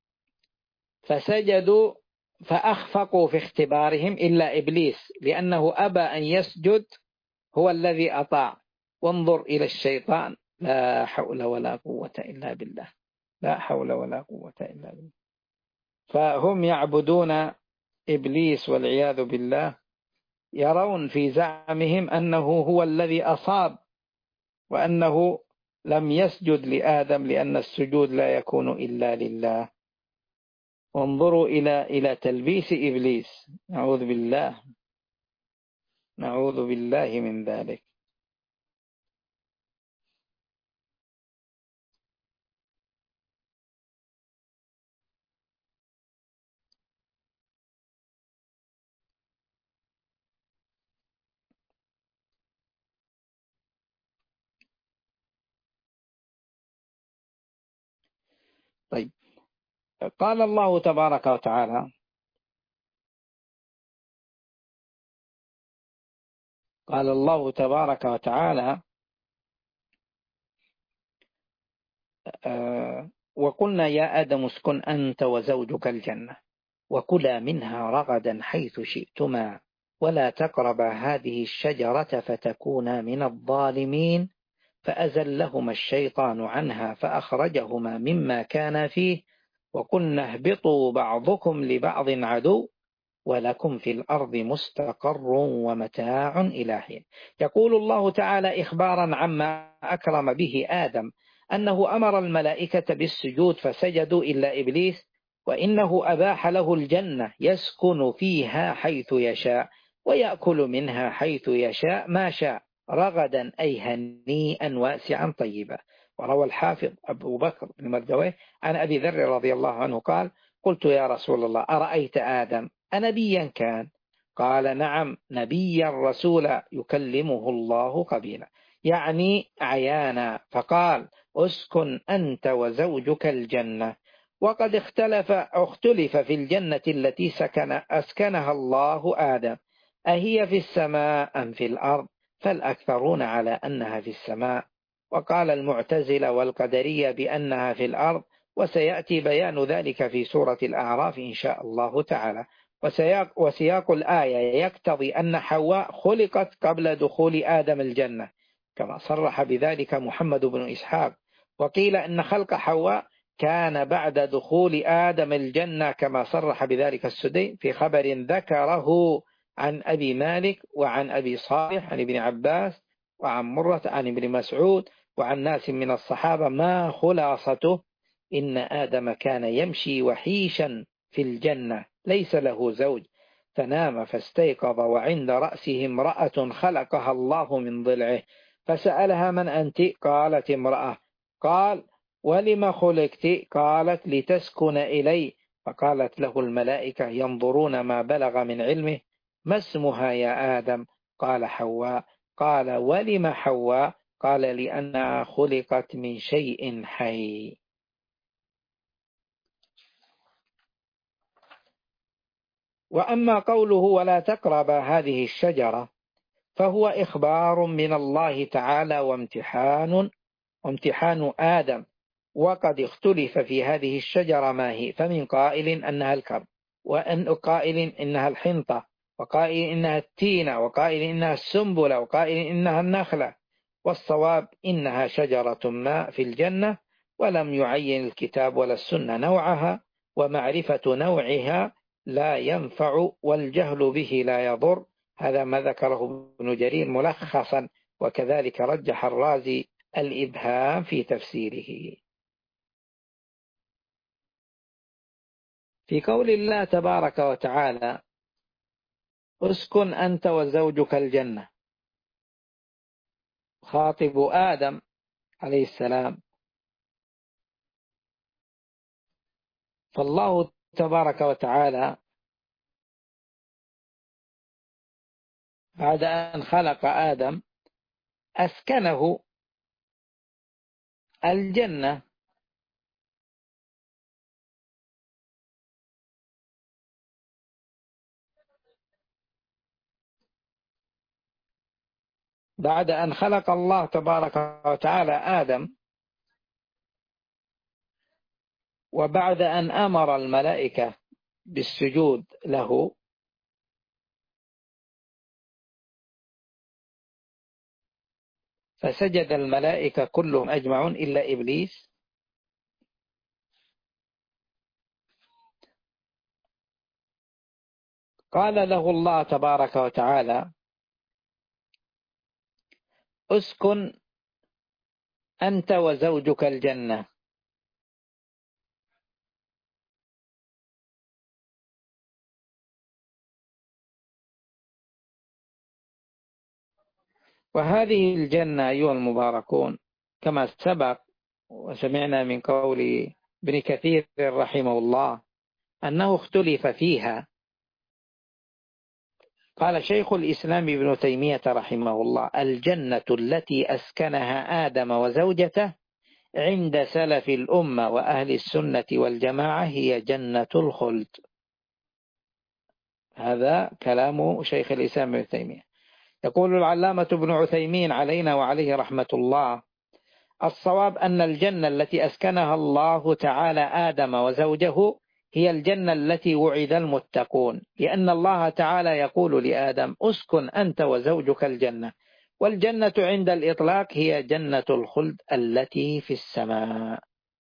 فسجدوا فأخفقوا في اختبارهم إلا إبليس، لأنه أبى أن يسجد، هو الذي أطاع. وانظر إلى الشيطان، لا حول ولا قوة إلا بالله، لا حول ولا قوة إلا بالله. فهم يعبدون إبليس والعياذ بالله، يرون في زعمهم أنه هو الذي أصاب، وأنه لم يسجد لآدم لأن السجود لا يكون إلا لله. وانظروا إلى إلى تلبيس إبليس، نعوذ بالله، نعوذ بالله من ذلك. طيب، قال الله تبارك وتعالى: قال الله تبارك وتعالى آه وقلنا يا آدم اسكن أنت وزوجك الجنة وكلا منها رغدا حيث شئتما ولا تقربا هذه الشجرة فتكونا من الظالمين، فأزلهما الشيطان عنها فأخرجهما مما كانا فيه وقلنا اهبطوا بعضكم لبعض عدو ولكم في الأرض مستقر ومتاع إلى حين. يقول الله تعالى إخبارا عما أكرم به آدم أنه أمر الملائكة بالسجود فسجدوا إلا إبليس، وإنه أباح له الجنة يسكن فيها حيث يشاء ويأكل منها حيث يشاء ما شاء رغدا أي هنيئا واسعا طيبا. وروى الحافظ أبو بكر بن مردويه عن أبي ذر رضي الله عنه قال: قلت يا رسول الله أرأيت آدم أنبيا كان؟ قال: نعم، نبيا رسولا يكلمه الله قبيلا، يعني عيانا. فقال: اسكن أنت وزوجك الجنة. وقد اختلف اختلف في الجنة التي سكن أسكنها الله آدم، أهي في السماء أم في الأرض؟ فالأكثرون على أنها في السماء، وقال المعتزلة والقدرية بأنها في الأرض، وسيأتي بيان ذلك في سورة الأعراف إن شاء الله تعالى. وسياق, وسياق الآية يقتضي أن حواء خلقت قبل دخول آدم الجنة كما صرح بذلك محمد بن إسحاق، وقيل أن خلق حواء كان بعد دخول آدم الجنة كما صرح بذلك السدي في خبر ذكره عن أبي مالك وعن أبي صالح عن ابن عباس وعن مرة عن ابن مسعود وعن ناس من الصحابة. ما خلاصته؟ إن آدم كان يمشي وحيشا في الجنة ليس له زوج، فنام فاستيقظ وعند رأسه امرأة خلقها الله من ضلعه، فسألها من أنت؟ قالت امرأة. قال ولم خلقت؟ قالت لتسكن إلي. فقالت له الملائكة ينظرون ما بلغ من علمه، ما اسمها يا آدم؟ قال حواء. قال ولم حواء؟ قال لأنها خلقت من شيء حي. وأما قوله ولا تقرب هذه الشجرة فهو إخبار من الله تعالى وامتحان وامتحان آدم، وقد اختلف في هذه الشجرة ما هي، فمن قائل أنها الكرم، وأن قائل إنها الحنطة، وقائل إنها التينة، وقائل إنها السنبلة، وقائل إنها النخلة، والصواب إنها شجرة ما في الجنة، ولم يعين الكتاب ولا السنة نوعها، ومعرفة نوعها لا ينفع والجهل به لا يضر. هذا ما ذكره ابن جرير ملخصا، وكذلك رجح الرازي الإبهام في تفسيره. في قول الله تبارك وتعالى اسكن أنت وزوجك الجنة، خاطب آدم عليه السلام، فالله تبارك وتعالى بعد أن خلق آدم أسكنه الجنة، بعد أن خلق الله تبارك وتعالى آدم، وبعد أن أمر الملائكة بالسجود له، فسجد الملائكة كلهم أجمعون إلا إبليس، قال له الله تبارك وتعالى اسكن أنت وزوجك الجنة. وهذه الجنة أيها المباركون كما سبق وسمعنا من قول ابن كثير رحمه الله أنه اختلف فيها. قال شيخ الإسلام ابن تيمية رحمه الله الجنة التي أسكنها آدم وزوجته عند سلف الأمة وأهل السنة والجماعة هي جنة الخلد. هذا كلام شيخ الإسلام ابن تيمية. يقول العلامة ابن عثيمين علينا وعليه رحمة الله الصواب أن الجنة التي أسكنها الله تعالى آدم وزوجه هي الجنة التي وعد المتقون، لأن الله تعالى يقول لآدم اسكن أنت وزوجك الجنة، والجنة عند الإطلاق هي جنة الخلد التي في السماء.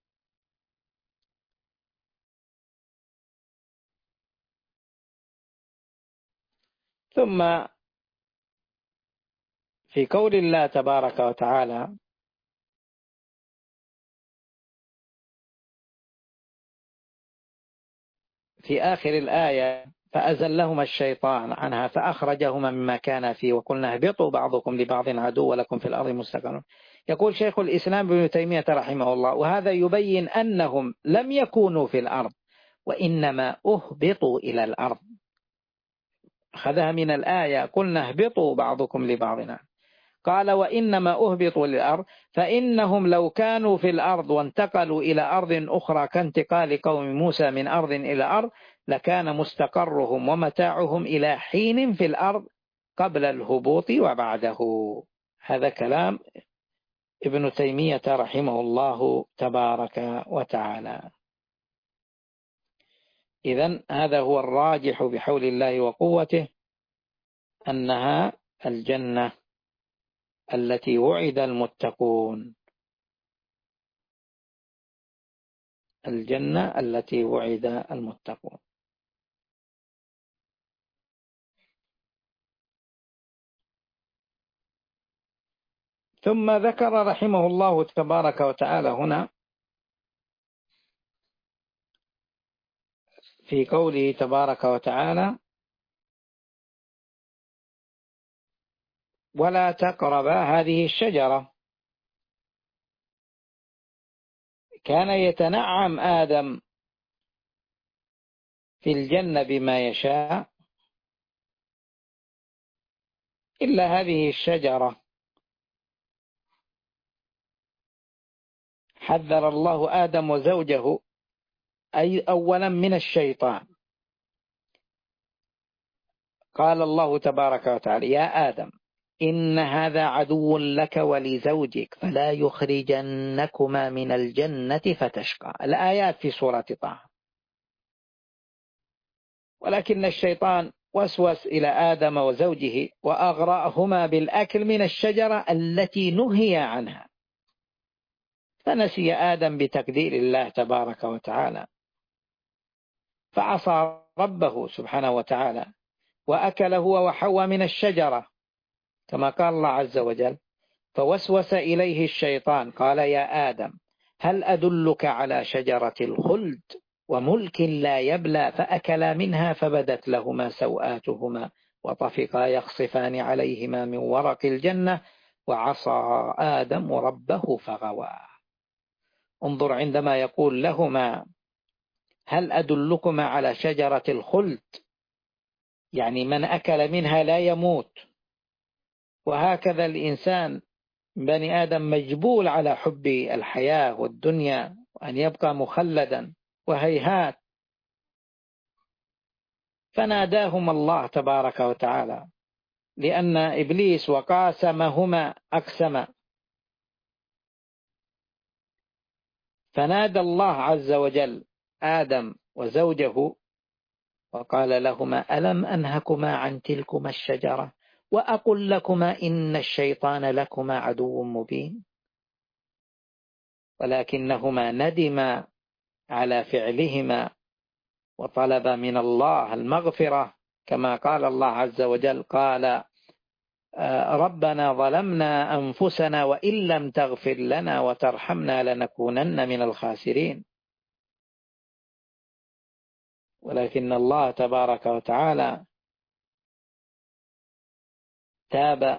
ثم في قول الله تبارك وتعالى في آخر الآية فأزلهما الشيطان عنها فأخرجهما مما كان فيه وقلنا اهبطوا بعضكم لبعض عدو ولكم في الأرض مستقر. يقول شيخ الإسلام ابن تيمية رحمه الله وهذا يبين أنهم لم يكونوا في الأرض وإنما أهبطوا إلى الأرض، أخذها من الآية قلنا اهبطوا بعضكم لبعض. قال وإنما أهبطوا للأرض فإنهم لو كانوا في الأرض وانتقلوا إلى أرض أخرى كانتقال قوم موسى من أرض إلى أرض لكان مستقرهم ومتاعهم إلى حين في الأرض قبل الهبوط وبعده. هذا كلام ابن تيمية رحمه الله تبارك وتعالى. إذن هذا هو الراجح بحول الله وقوته، أنها الجنة التي وعد المتقون، الجنة التي وعد المتقون. ثم ذكر رحمه الله تبارك وتعالى هنا في قوله تبارك وتعالى: ولا تقربا هذه الشجرة. كان يتنعم آدم في الجنة بما يشاء إلا هذه الشجرة، حذر الله آدم وزوجه أي أولا من الشيطان. قال الله تبارك وتعالى: يا آدم إن هذا عدو لك ولزوجك فلا يخرجنكما من الجنة فتشقى. الآيات في سورة طه. ولكن الشيطان وسوس إلى آدم وزوجه وأغرأهما بالأكل من الشجرة التي نهي عنها، فنسي آدم بتقدير الله تبارك وتعالى، فعصى ربه سبحانه وتعالى وأكل هو وحواء من الشجرة كما قال الله عز وجل: فوسوس إليه الشيطان قال يا آدم هل أدلك على شجرة الخلد وملك لا يبلى، فأكلا منها فبدت لهما سوآتهما وطفقا يخصفان عليهما من ورق الجنة وعصى آدم ربه فغوى. انظر عندما يقول لهما هل أدلكما على شجرة الخلد، يعني من أكل منها لا يموت. وهكذا الإنسان بني آدم مجبول على حب الحياة والدنيا وأن يبقى مخلدا، وهيهات. فناداهما الله تبارك وتعالى لأن إبليس وقاسمهما أقسم، فنادى الله عز وجل آدم وزوجه وقال لهما ألم أنهكما عن تلكما الشجرة وأقل لكما إن الشيطان لكما عدو مبين، ولكنهما ندما على فعلهما وطلب من الله المغفرة كما قال الله عز وجل: قال ربنا ظلمنا أنفسنا وإن لم تغفر لنا وترحمنا لنكونن من الخاسرين. ولكن الله تبارك وتعالى تاب،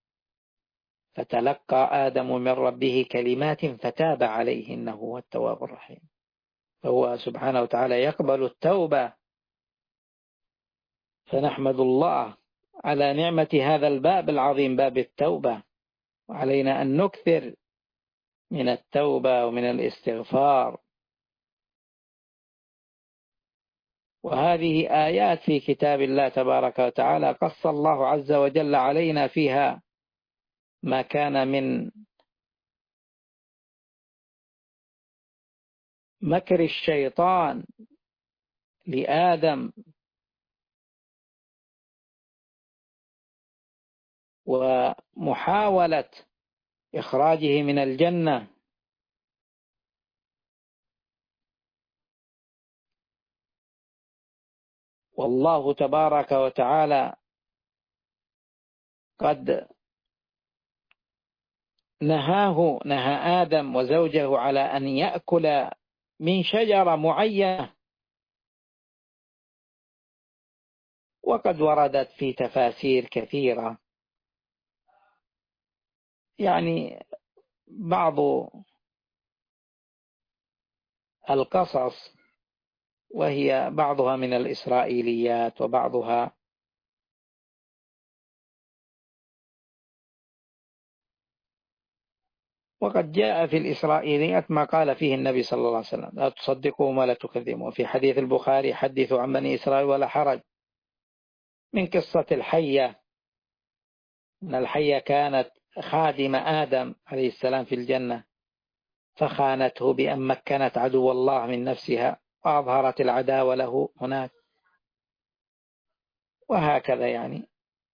فتلقى آدم من ربه كلمات فتاب عليه إنه هو التواب الرحيم. فهو سبحانه وتعالى يقبل التوبة، فنحمد الله على نعمة هذا الباب العظيم، باب التوبة، وعلينا أن نكثر من التوبة ومن الاستغفار. وهذه آيات في كتاب الله تبارك وتعالى قص الله عز وجل علينا فيها ما كان من مكر الشيطان لآدم ومحاولة إخراجه من الجنة. والله تبارك وتعالى قد نهاه نهى آدم وزوجه على أن يأكل من شجرة معينة، وقد وردت في تفاسير كثيرة، يعني بعض القصص وهي بعضها من الإسرائيليات وبعضها وقد جاء في الإسرائيليات ما قال فيه النبي صلى الله عليه وسلم: لا تصدقوا ولا تكذبوا. في حديث البخاري: حدثوا عن بني إسرائيل ولا حرج. من قصة الحية، أن الحية كانت خادم آدم عليه السلام في الجنة فخانته بأن مكنت عدو الله من نفسها وأظهرت العداوة له هناك، وهكذا يعني.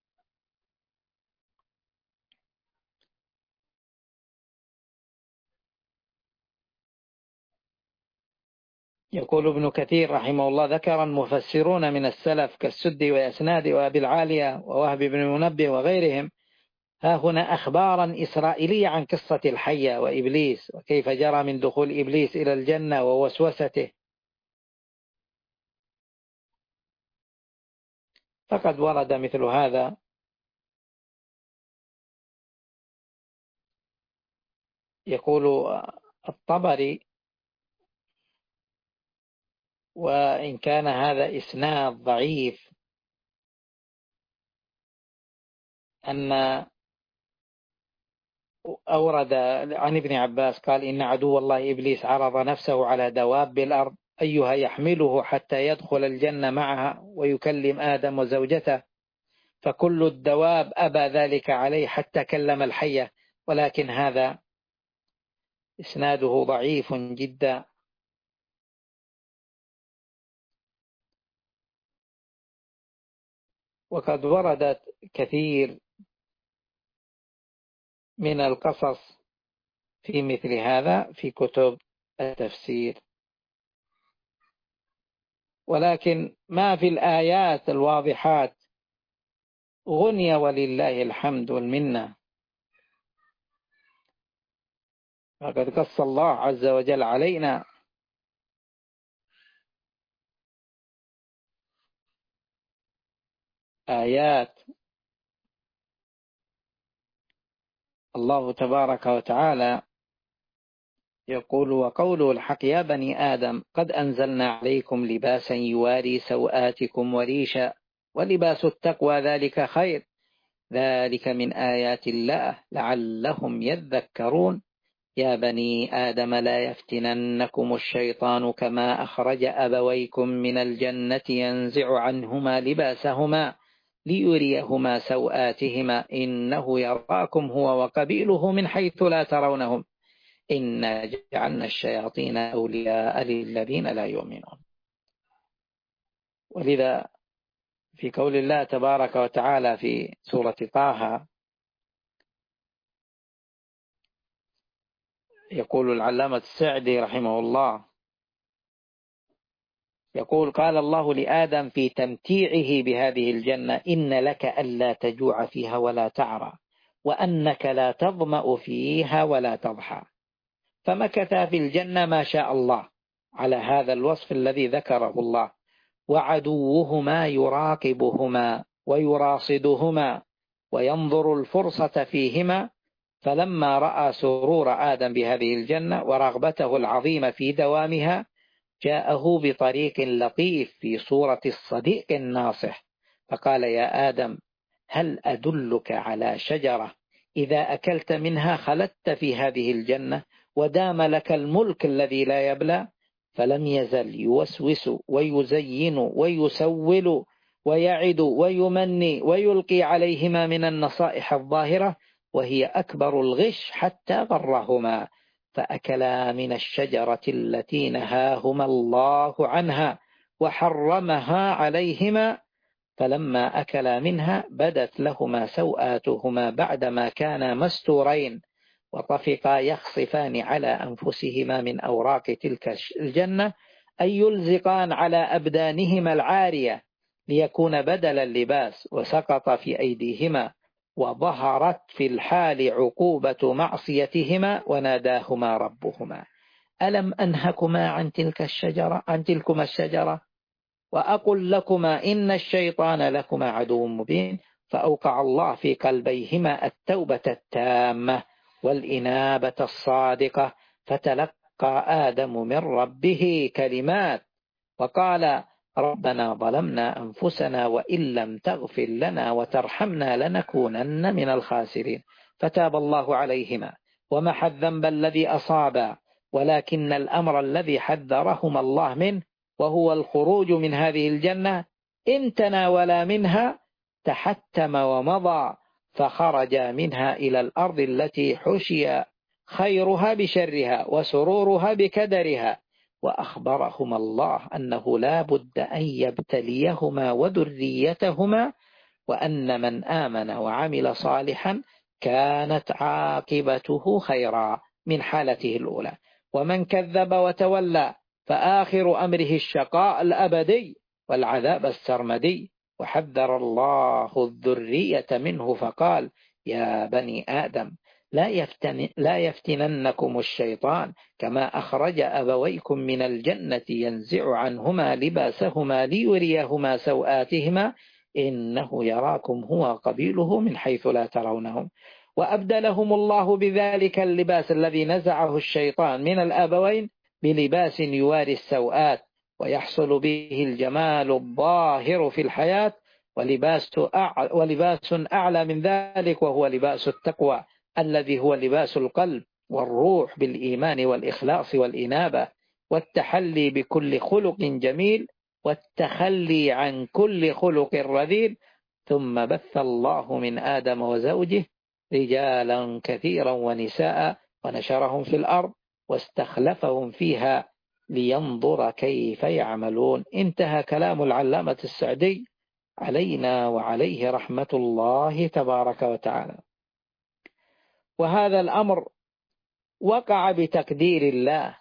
يقول ابن كثير رحمه الله: ذكر المفسرون من السلف كالسدي ويسناد وأبي العالية ووهب بن منبه وغيرهم ها هنا أخبارا إسرائيلية عن قصة الحية وإبليس وكيف جرى من دخول إبليس إلى الجنة ووسوسته، فقد ورد مثل هذا. يقول الطبري: وإن كان هذا إسناد ضعيف، أن أورد عن ابن عباس قال: إن عدو الله إبليس عرض نفسه على دواب الأرض أيها يحمله حتى يدخل الجنة معها ويكلم آدم وزوجته، فكل الدواب أبى ذلك عليه حتى كلم الحية، ولكن هذا إسناده ضعيف جدا. وقد وردت كثير من القصص في مثل هذا في كتب التفسير، ولكن ما في الآيات الواضحات غني ولله الحمد والمنة. فقد قص الله عز وجل علينا آيات. الله تبارك وتعالى يقول: وقوله الحق يا بني آدم قد أنزلنا عليكم لباسا يواري سوآتكم وريشا ولباس التقوى ذلك خير ذلك من آيات الله لعلهم يذكرون يا بني آدم لا يفتننكم الشيطان كما أخرج أبويكم من الجنة ينزع عنهما لباسهما ليريهما سوآتهما إنه يراكم هو وقبيله من حيث لا ترونهم إنا جعلنا الشياطين أولياء للذين لا يؤمنون. ولذا في قول الله تبارك وتعالى في سورة طه يقول العلامة السعدي رحمه الله: يقول: قال الله لآدم في تمتيعه بهذه الجنة: إن لك ألا تجوع فيها ولا تعرى وأنك لا تظمأ فيها ولا تضحى، فمكث في الجنة ما شاء الله على هذا الوصف الذي ذكره الله، وعدوهما يراقبهما ويراصدهما وينظر الفرصة فيهما، فلما رأى سرور آدم بهذه الجنة ورغبته العظيمة في دوامها جاءه بطريق لطيف في صورة الصديق الناصح، فقال: يا آدم هل أدلك على شجرة إذا أكلت منها خلدت في هذه الجنة ودام لك الملك الذي لا يبلى؟ فلم يزل يوسوس ويزين ويسول ويعد ويمني ويلقي عليهما من النصائح الظاهرة وهي أكبر الغش حتى غرهما، فأكلا من الشجرة التي نهاهما الله عنها وحرمها عليهما، فلما أكلا منها بدت لهما سوآتهما بعدما كانا مستورين، وطفقا يخصفان على أنفسهما من أوراق تلك الجنة أي يلزقان على أبدانهما العارية ليكون بدل اللباس، وسقط في أيديهما، وظهرت في الحال عقوبة معصيتهما، وناداهما ربهما ألم أنهكما عن تلك الشجرة عن تلكما الشجرة وأقل لكما إن الشيطان لكما عدو مبين، فأوقع الله في قلبيهما التوبة التامة والإنابة الصادقة، فتلقى آدم من ربه كلمات وقال: ربنا ظلمنا أنفسنا وإن لم تغفر لنا وترحمنا لنكونن من الخاسرين، فتاب الله عليهما ومحى الذنب الذي أصابا، ولكن الأمر الذي حذرهما الله منه وهو الخروج من هذه الجنة إن تناولا منها تحتم ومضى، فخرج منها إلى الأرض التي حشي خيرها بشرها وسرورها بكدرها، وأخبرهما الله أنه لا بد أن يبتليهما وذريتهما، وأن من آمن وعمل صالحا كانت عاقبته خيرا من حالته الأولى، ومن كذب وتولى فآخر أمره الشقاء الأبدي والعذاب السرمدي. وحذر الله الذرية منه فقال: يا بني آدم لا, يفتن لا يفتننكم الشيطان كما أخرج أبويكم من الجنة ينزع عنهما لباسهما ليريهما سوآتهما إنه يراكم هو قبيله من حيث لا ترونهم. وأبدلهم الله بذلك اللباس الذي نزعه الشيطان من الأبوين بلباس يواري السوآت، ويحصل به الجمال الظاهر في الحياة، ولباس ولباس أعلى من ذلك وهو لباس التقوى الذي هو لباس القلب والروح بالإيمان والإخلاص والإنابة، والتحلي بكل خلق جميل والتخلي عن كل خلق رذيل. ثم بث الله من آدم وزوجه رجالا كثيرا ونساء ونشرهم في الأرض واستخلفهم فيها لينظر كيف يعملون. انتهى كلام العلامة السعدي علينا وعليه رحمة الله تبارك وتعالى. وهذا الأمر وقع بتقدير الله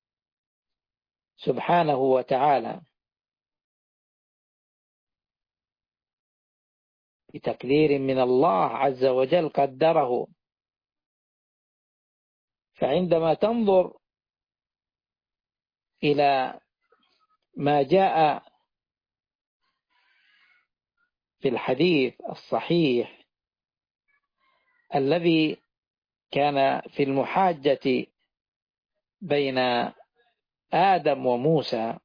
سبحانه وتعالى، بتقدير من الله عز وجل قدره. فعندما تنظر إلى ما جاء في الحديث الصحيح الذي كان في المحاجة بين آدم وموسى،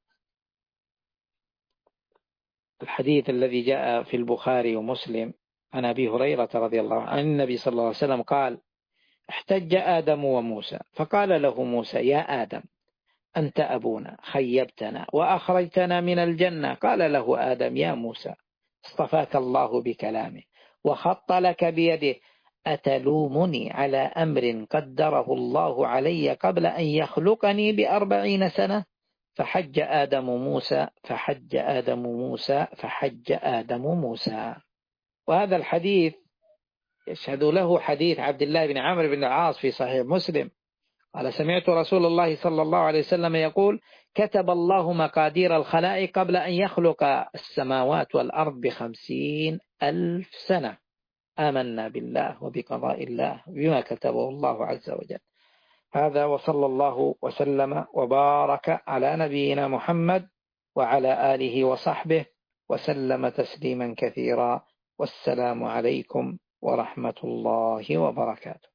الحديث الذي جاء في البخاري ومسلم عن أبي هريرة رضي الله عنه النبي صلى الله عليه وسلم قال: احتج آدم وموسى فقال له موسى: يا آدم أنت أبونا خيبتنا وأخرجتنا من الجنة. قال له آدم: يا موسى اصطفاك الله بكلامه وخط لك بيده، أتلومني على أمر قدره الله علي قبل أن يخلقني بأربعين سنة؟ فحج آدم موسى فحج آدم موسى فحج آدم موسى. وهذا الحديث يشهد له حديث عبد الله بن عمرو بن العاص في صحيح مسلم قال: سمعت رسول الله صلى الله عليه وسلم يقول: كتب الله مقادير الخلائق قبل أن يخلق السماوات والأرض بخمسين ألف سنة. آمنا بالله وبقضاء الله بما كتبه الله عز وجل. هذا وصلى الله وسلم وبارك على نبينا محمد وعلى آله وصحبه وسلم تسليما كثيرا، والسلام عليكم ورحمة الله وبركاته.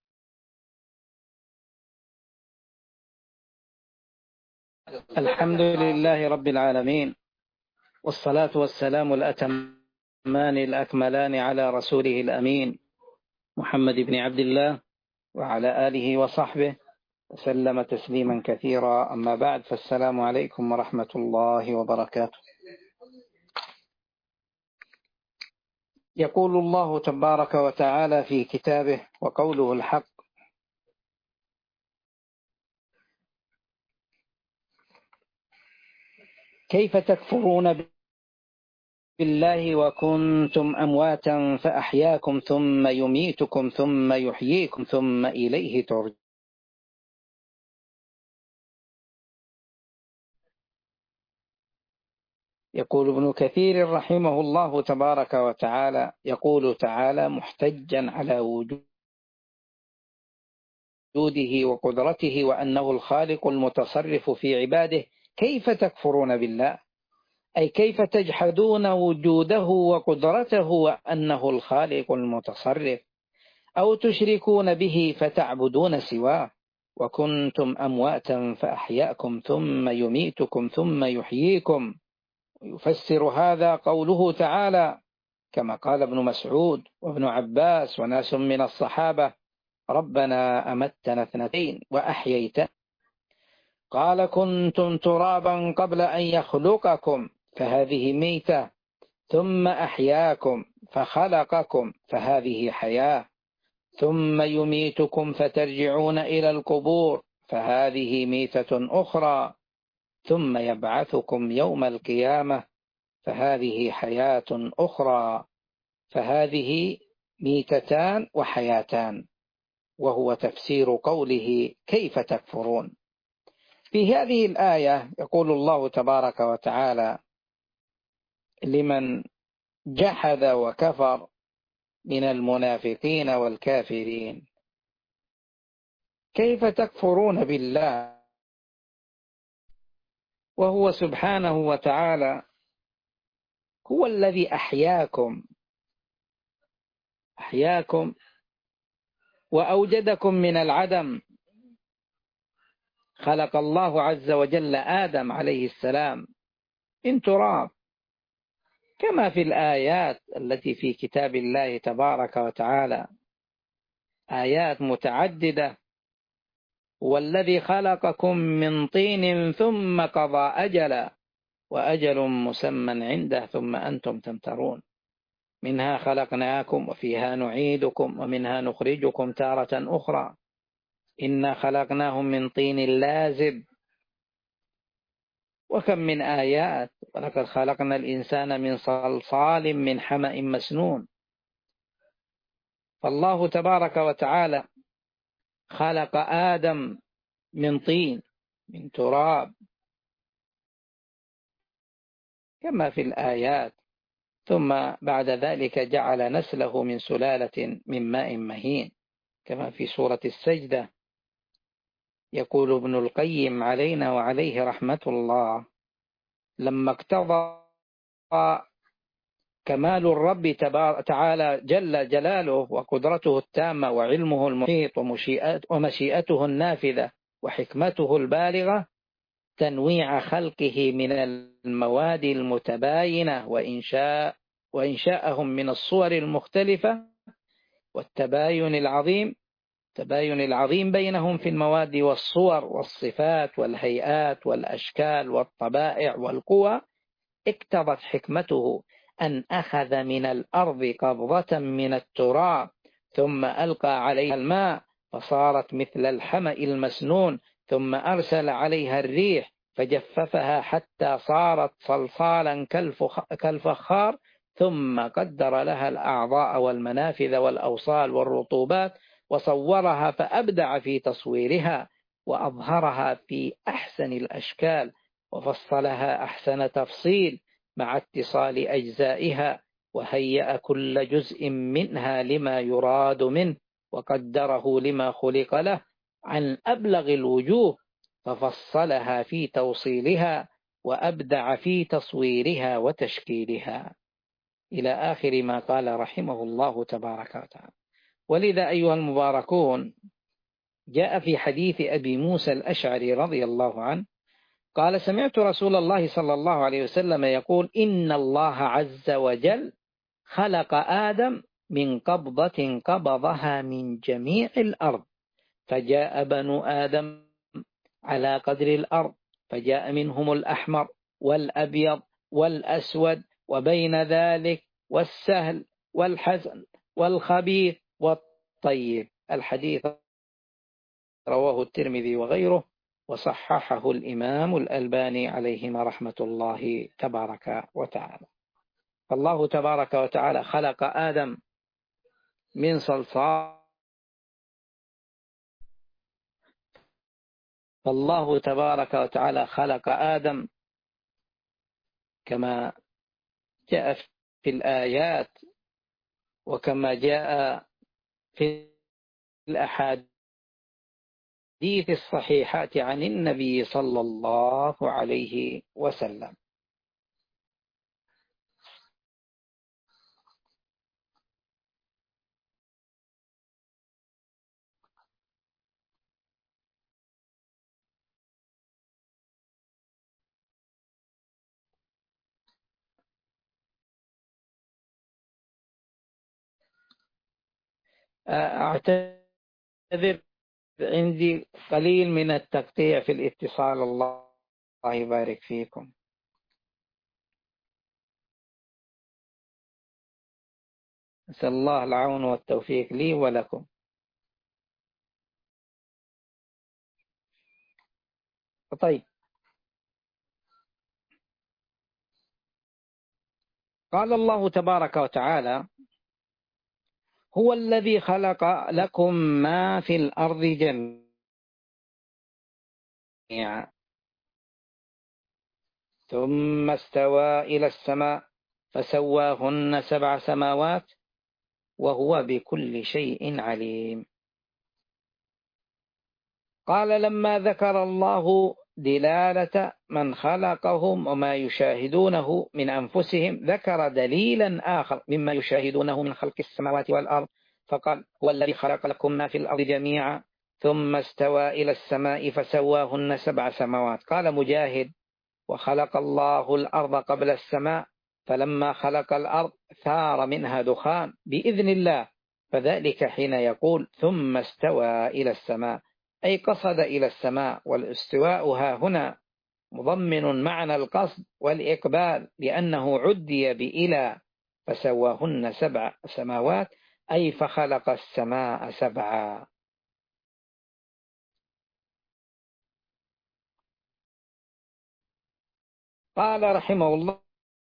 الحمد لله رب العالمين، والصلاة والسلام الأتمان الأكملان على رسوله الأمين محمد بن عبد الله وعلى آله وصحبه وسلم تسليما كثيرا. أما بعد، فالسلام عليكم ورحمة الله وبركاته. يقول الله تبارك وتعالى في كتابه وقوله الحق: كيف تكفرون بالله وكنتم أمواتا فأحياكم ثم يميتكم ثم يحييكم ثم إليه ترجعون. يقول ابن كثير رحمه الله تبارك وتعالى: يقول تعالى محتجا على وجوده وقدرته وأنه الخالق المتصرف في عباده: كيف تكفرون بالله؟ أي كيف تجحدون وجوده وقدرته وأنه الخالق المتصرف، أو تشركون به فتعبدون سواه. وكنتم أمواتا فأحياكم ثم يميتكم ثم يحييكم. يفسر هذا قوله تعالى كما قال ابن مسعود وابن عباس وناس من الصحابة: ربنا أمتنا اثنتين وأحييتنا. قال: كنتم ترابا قبل أن يخلقكم فهذه ميتة، ثم أحياكم فخلقكم فهذه حياة، ثم يميتكم فترجعون إلى القبور فهذه ميتة أخرى، ثم يبعثكم يوم القيامة فهذه حياة أخرى، فهذه ميتتان وحياتان. وهو تفسير قوله كيف تكفرون. في هذه الآية يقول الله تبارك وتعالى لمن جحد وكفر من المنافقين والكافرين: كيف تكفرون بالله وهو سبحانه وتعالى هو الذي أحياكم أحياكم وأوجدكم من العدم. خلق الله عز وجل آدم عليه السلام من تراب، كما في الآيات التي في كتاب الله تبارك وتعالى، آيات متعددة. والذي خلقكم من طين ثم قضى أجلا وأجل مسمى عنده ثم أنتم تمترون. منها خلقناكم وفيها نعيدكم ومنها نخرجكم تارة أخرى. إنا خلقناهم من طين لازب. وكم من آيات: ولقد خلقنا الإنسان من صلصال من حمأ مسنون. فالله تبارك وتعالى خلق آدم من طين، من تراب، كما في الآيات، ثم بعد ذلك جعل نسله من سلالة من ماء مهين، كما في سورة السجدة. يقول ابن القيم علينا وعليه رحمة الله: لما اقتضى كمال الرب تعالى جل جلاله وقدرته التامة وعلمه المحيط ومشيئته النافذة وحكمته البالغة تنويع خلقه من المواد المتباينة وإنشاء وإنشاءهم من الصور المختلفة والتباين العظيم التباين العظيم بينهم في المواد والصور والصفات والهيئات والأشكال والطبائع والقوى، اقتضت حكمته أن أخذ من الأرض قبضة من التراب ثم ألقى عليها الماء فصارت مثل الحمأ المسنون، ثم أرسل عليها الريح فجففها حتى صارت صلصالا كالفخار، ثم قدر لها الأعضاء والمنافذ والأوصال والرطوبات وصورها فأبدع في تصويرها وأظهرها في أحسن الأشكال وفصلها أحسن تفصيل مع اتصال أجزائها، وهيأ كل جزء منها لما يراد منه وقدره لما خلق له عن أبلغ الوجوه، ففصلها في توصيلها وأبدع في تصويرها وتشكيلها، إلى آخر ما قال رحمه الله تبارك وتعالى. ولذا أيها المباركون، جاء في حديث أبي موسى الأشعري رضي الله عنه قال: سمعت رسول الله صلى الله عليه وسلم يقول: إن الله عز وجل خلق آدم من قبضة قبضها من جميع الأرض، فجاء بنو آدم على قدر الأرض، فجاء منهم الأحمر والأبيض والأسود وبين ذلك والسهل والحسن والخبيث والطيب. الحديث رواه الترمذي وغيره، وصححه الإمام الألباني عليهما رحمة الله تبارك وتعالى. فالله تبارك وتعالى خلق آدم من صلصال فالله تبارك وتعالى خلق آدم كما جاء في الآيات وكما جاء في الأحاديث الصحيحات عن النبي صلى الله عليه وسلم. أعتذر، عندي قليل من التقطيع في الاتصال. الله يبارك فيكم. نسأل الله العون والتوفيق لي ولكم. طيب، قال الله تبارك وتعالى: هو الذي خلق لكم ما في الأرض جميعا ثم استوى إلى السماء فسواهن سبع سماوات وهو بكل شيء عليم. قال: لما ذكر الله دلالة من خلقهم وما يشاهدونه من أنفسهم ذكر دليلا آخر مما يشاهدونه من خلق السماوات والأرض، فقال: هو الذي خلق لكم ما في الأرض جميعا ثم استوى إلى السماء فسواهن سبع سماوات. قال مجاهد: وخلق الله الأرض قبل السماء، فلما خلق الأرض ثار منها دخان بإذن الله، فذلك حين يقول ثم استوى إلى السماء، أي قصد إلى السماء. والاستواء ها هنا مضمن معنى القصد والإقبال، لأنه عدي بإلى، فسواهن سبع سماوات أي فخلق السماء سبعا. قال رحمه الله: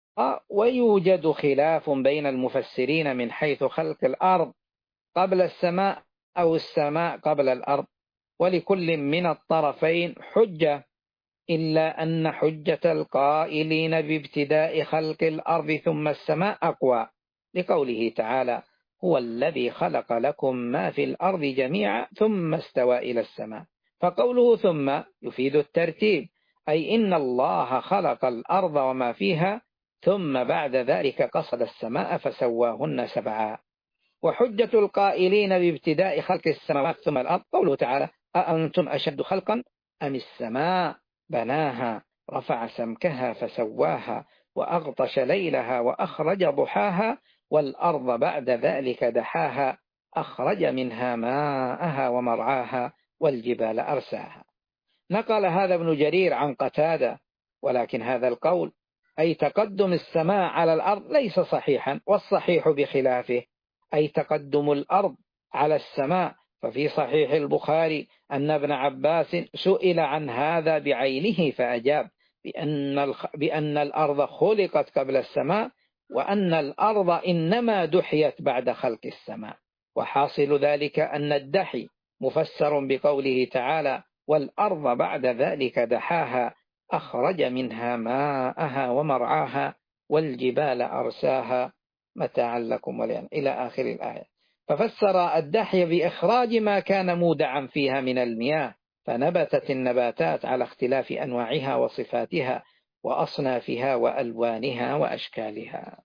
ويوجد خلاف بين المفسرين من حيث خلق الأرض قبل السماء أو السماء قبل الأرض، ولكل من الطرفين حجة، إلا أن حجة القائلين بابتداء خلق الأرض ثم السماء أقوى، لقوله تعالى: هو الذي خلق لكم ما في الأرض جميعا ثم استوى إلى السماء. فقوله ثم يفيد الترتيب، أي إن الله خلق الأرض وما فيها ثم بعد ذلك قصد السماء فسواهن سبعا. وحجة القائلين بابتداء خلق السماوات ثم الأرض قوله تعالى: أأنتم أشد خلقا أم السماء بناها رفع سمكها فسواها وأغطش ليلها وأخرج ضحاها والأرض بعد ذلك دحاها أخرج منها ماءها ومرعاها والجبال أرساها. نقل هذا ابن جرير عن قتادة، ولكن هذا القول أي تقدم السماء على الأرض ليس صحيحا، والصحيح بخلافه، أي تقدم الأرض على السماء. ففي صحيح البخاري أن ابن عباس سئل عن هذا بعينه فأجاب بأن, بأن الأرض خلقت قبل السماء، وأن الأرض إنما دحيت بعد خلق السماء. وحاصل ذلك أن الدحي مفسر بقوله تعالى: والأرض بعد ذلك دحاها أخرج منها ماءها ومرعاها والجبال أرساها متاعا لكم ولأنعامكم إلى آخر الآية. ففسر الدحي بإخراج ما كان مودعا فيها من المياه، فنبتت النباتات على اختلاف أنواعها وصفاتها وأصنافها وألوانها وأشكالها.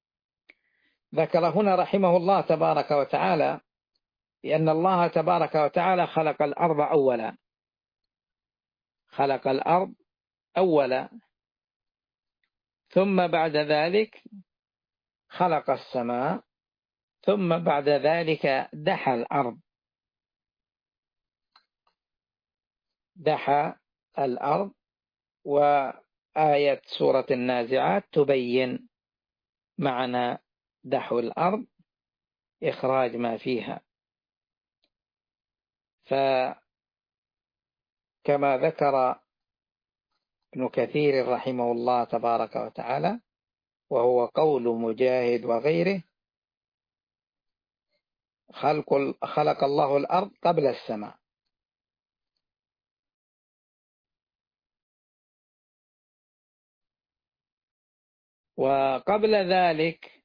ذكر هنا رحمه الله تبارك وتعالى بأن الله تبارك وتعالى خلق الأرض أولا، خلق الأرض أولا ثم بعد ذلك خلق السماء، ثم بعد ذلك دحى الأرض، دحى الأرض. وآية سورة النازعات تبين معنى دحو الأرض، إخراج ما فيها. فكما ذكر ابن كثير رحمه الله تبارك وتعالى، وهو قول مجاهد وغيره: خلق, خلق الله الأرض قبل السماء. وقبل ذلك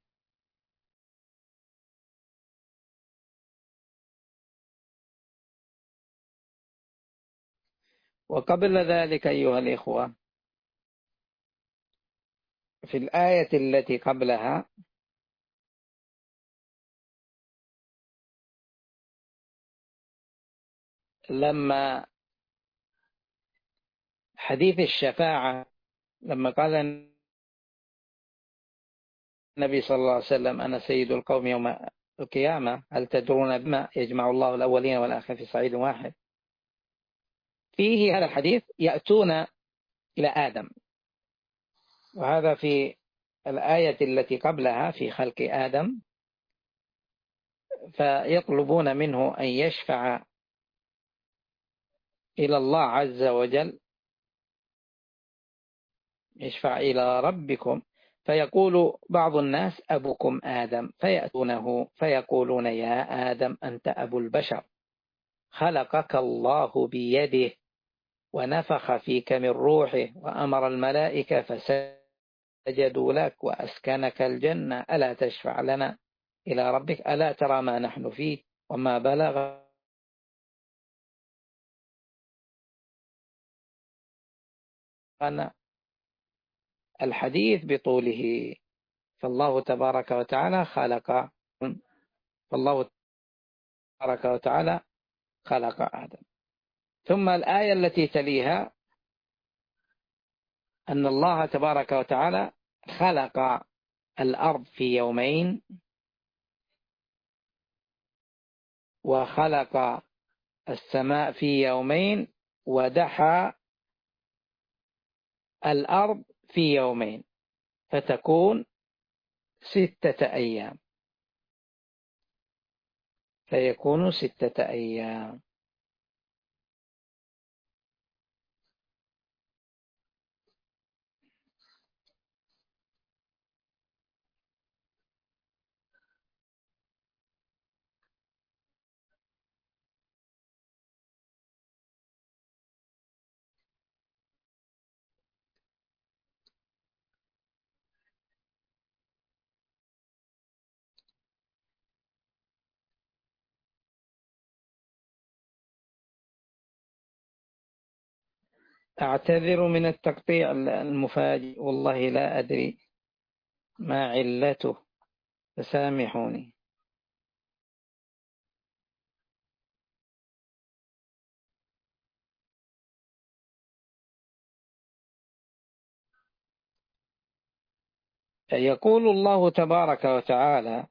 وقبل ذلك أيها الإخوة في الآية التي قبلها لما حديث الشفاعة، لما قال النبي صلى الله عليه وسلم: أنا سيد القوم يوم القيامة، هل تدرون بما يجمع الله الأولين والآخرين في صعيد واحد؟ فيه هذا الحديث يأتون إلى آدم، وهذا في الآية التي قبلها في خلق آدم. فيطلبون منه أن يشفع إلى الله عز وجل، يشفع إلى ربكم، فيقول بعض الناس أبوكم آدم، فيأتونه فيقولون يا آدم أنت أبو البشر، خلقك الله بيده ونفخ فيك من روحه وأمر الملائكة فسجدوا لك وأسكنك الجنة، ألا تشفع لنا إلى ربك؟ ألا ترى ما نحن فيه وما بلغ الحديث بطوله. فالله تبارك وتعالى خلق فالله تبارك وتعالى خلق آدم. ثم الآية التي تليها أن الله تبارك وتعالى خلق الأرض في يومين، وخلق السماء في يومين، ودحى الأرض في يومين، فتكون ستة أيام، فيكون ستة أيام. أعتذر من التقطيع المفاجئ، والله لا أدري ما علته، فسامحوني. يقول الله تبارك وتعالى: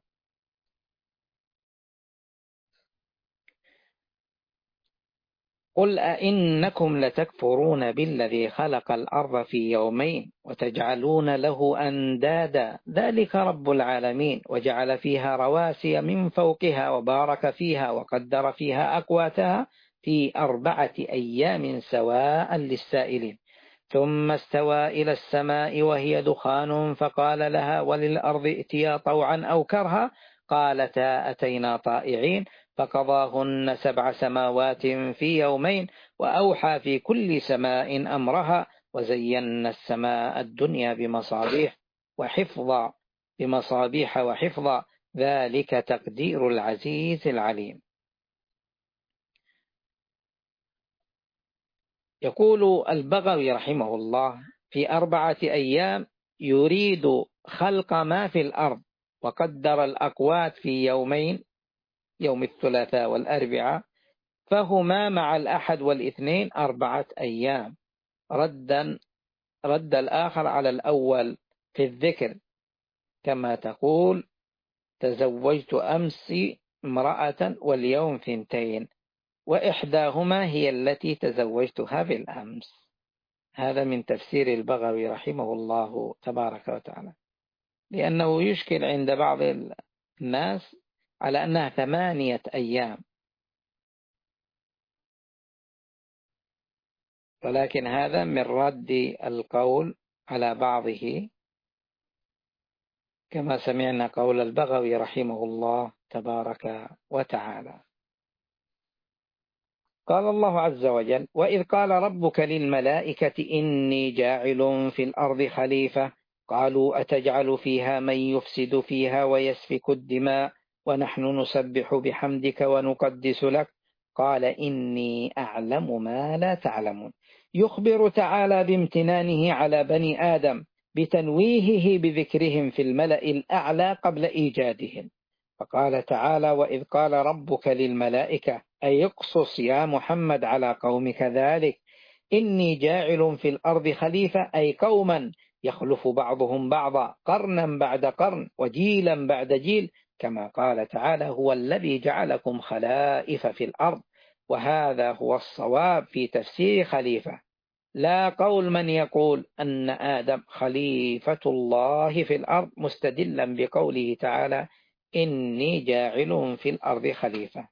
قل أئنكم لتكفرون بالذي خلق الأرض في يومين وتجعلون له أندادا ذلك رب العالمين وجعل فيها رواسي من فوقها وبارك فيها وقدر فيها أقواتها في أربعة أيام سواء للسائلين، ثم استوى إلى السماء وهي دخان فقال لها وللأرض ائتيا طوعا أو كرها قالتا أتينا طائعين، فقضاهن سبع سماوات في يومين وأوحى في كل سماء أمرها وزينا السماء الدنيا بمصابيح وحفظا بمصابيح وحفظا ذلك تقدير العزيز العليم. يقول البغوي رحمه الله: في أربعة أيام يريد خلق ما في الأرض، وقدر الأقوات في يومين، يوم الثلاثاء والأربعاء، فهما مع الأحد والاثنين أربعة أيام، ردا رد الآخر على الأول في الذكر، كما تقول تزوجت أمس امرأة واليوم ثنتين، وإحداهما هي التي تزوجتها بالأمس. هذا من تفسير البغوي رحمه الله تبارك وتعالى، لأنه يشكل عند بعض الناس على أنها ثمانية أيام، ولكن هذا من رد القول على بعضه، كما سمعنا قول البغوي رحمه الله تبارك وتعالى. قال الله عز وجل: وإذ قال ربك للملائكة إني جاعل في الأرض خليفة قالوا أتجعل فيها من يفسد فيها ويسفك الدماء ونحن نسبح بحمدك ونقدس لك قال إني أعلم ما لا تعلمون. يخبر تعالى بامتنانه على بني آدم بتنويهه بذكرهم في الملأ الأعلى قبل إيجادهم، فقال تعالى: وإذ قال ربك للملائكة أي اقصص يا محمد على قومك ذلك، إني جاعل في الأرض خليفة، أي قوما يخلف بعضهم بعضا قرنا بعد قرن وجيلا بعد جيل، كما قال تعالى: هو الذي جعلكم خلائف في الأرض. وهذا هو الصواب في تفسير خليفة، لا قول من يقول أن آدم خليفة الله في الأرض مستدلا بقوله تعالى: إني جاعل في الأرض خليفة.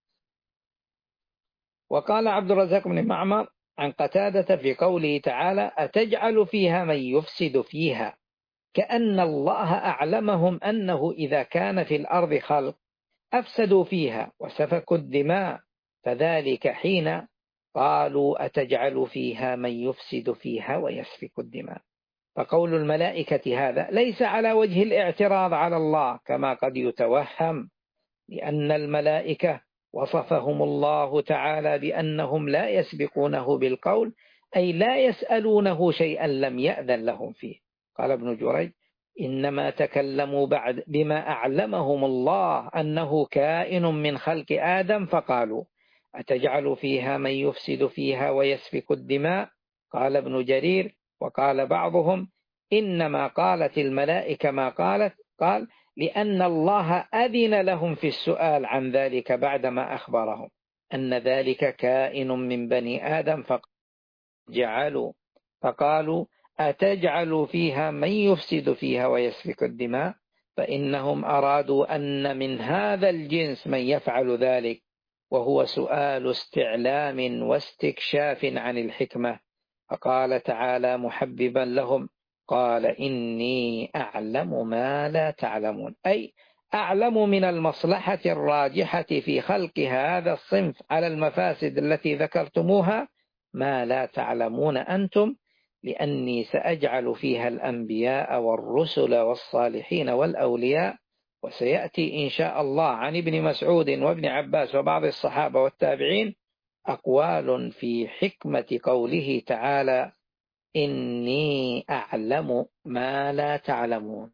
وقال عبد الرزاق بن معمر عن قتادة في قوله تعالى أتجعل فيها من يفسد فيها، كأن الله أعلمهم أنه إذا كان في الأرض خلق أفسدوا فيها وسفكوا الدماء، فذلك حين قالوا أتجعل فيها من يفسد فيها ويسفك الدماء. فقول الملائكة هذا ليس على وجه الاعتراض على الله كما قد يتوهم، لأن الملائكة وصفهم الله تعالى بأنهم لا يسبقونه بالقول، أي لا يسألونه شيئا لم يأذن لهم فيه. قال ابن جريج إنما تكلموا بعد بما أعلمهم الله أنه كائن من خلق آدم، فقالوا أتجعل فيها من يفسد فيها ويسفك الدماء. قال ابن جرير وقال بعضهم إنما قالت الملائكة ما قالت، قال لأن الله أذن لهم في السؤال عن ذلك بعدما أخبرهم أن ذلك كائن من بني آدم، فجعلوا فقالوا أتجعل فيها من يفسد فيها ويسفك الدماء، فإنهم أرادوا أن من هذا الجنس من يفعل ذلك، وهو سؤال استعلام واستكشاف عن الحكمة. فقال تعالى محببا لهم قال إني أعلم ما لا تعلمون، أي أعلم من المصلحة الراجحة في خلق هذا الصنف على المفاسد التي ذكرتموها ما لا تعلمون أنتم، لأني سأجعل فيها الأنبياء والرسل والصالحين والأولياء. وسيأتي إن شاء الله عن ابن مسعود وابن عباس وبعض الصحابة والتابعين أقوال في حكمة قوله تعالى إني أعلم ما لا تعلمون.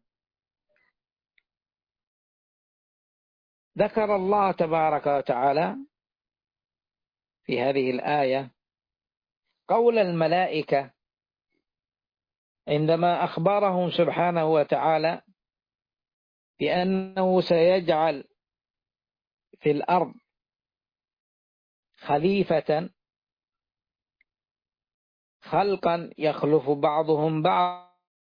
ذكر الله تبارك وتعالى في هذه الآية قول الملائكة عندما أخبرهم سبحانه وتعالى بأنه سيجعل في الأرض خليفة خلقا يخلف بعضهم بعض،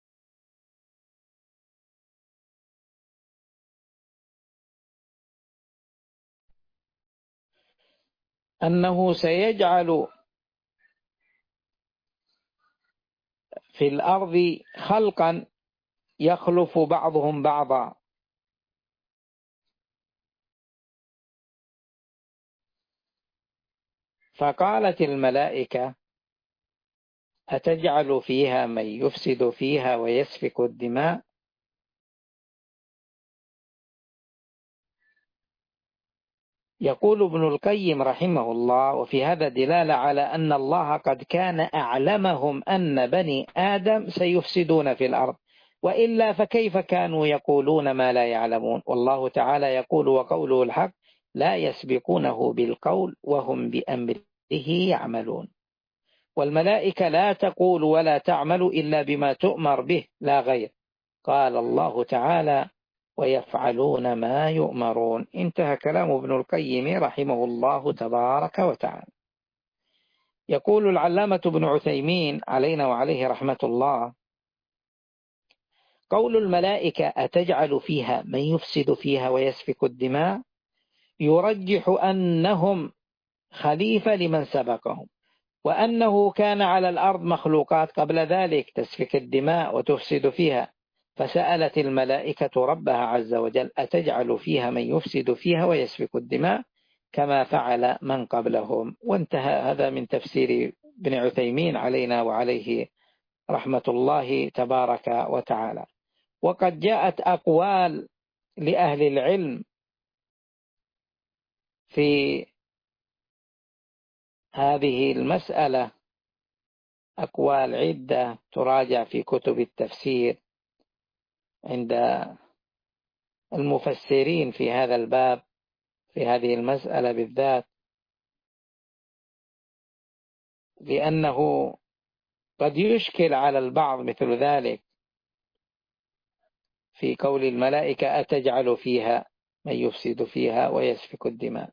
أنه سيجعل في الأرض خلقا يخلف بعضهم بعضا. فقالت الملائكة أتجعل فيها من يفسد فيها ويسفك الدماء. يقول ابن القيم رحمه الله وفي هذا دلالة على أن الله قد كان أعلمهم أن بني آدم سيفسدون في الأرض، وإلا فكيف كانوا يقولون ما لا يعلمون؟ والله تعالى يقول وقوله الحق لا يسبقونه بالقول وهم بأمره يعملون. والملائكة لا تقول ولا تعمل إلا بما تؤمر به لا غير. قال الله تعالى ويفعلون ما يؤمرون. انتهى كلام ابن القيم رحمه الله تبارك وتعالى. يقول العلامة ابن عثيمين علينا وعليه رحمة الله قول الملائكة أتجعل فيها من يفسد فيها ويسفك الدماء يرجح أنهم خليفة لمن سبقهم، وأنه كان على الأرض مخلوقات قبل ذلك تسفك الدماء وتفسد فيها، فسألت الملائكة ربها عز وجل أتجعل فيها من يفسد فيها ويسفك الدماء كما فعل من قبلهم. وانتهى هذا من تفسير ابن عثيمين علينا وعليه رحمة الله تبارك وتعالى. وقد جاءت أقوال لأهل العلم في هذه المسألة، أقوال عدة تراجع في كتب التفسير عند المفسرين في هذا الباب في هذه المسألة بالذات، لأنه قد يشكل على البعض مثل ذلك في قول الملائكة أتجعل فيها من يفسد فيها ويسفك الدماء.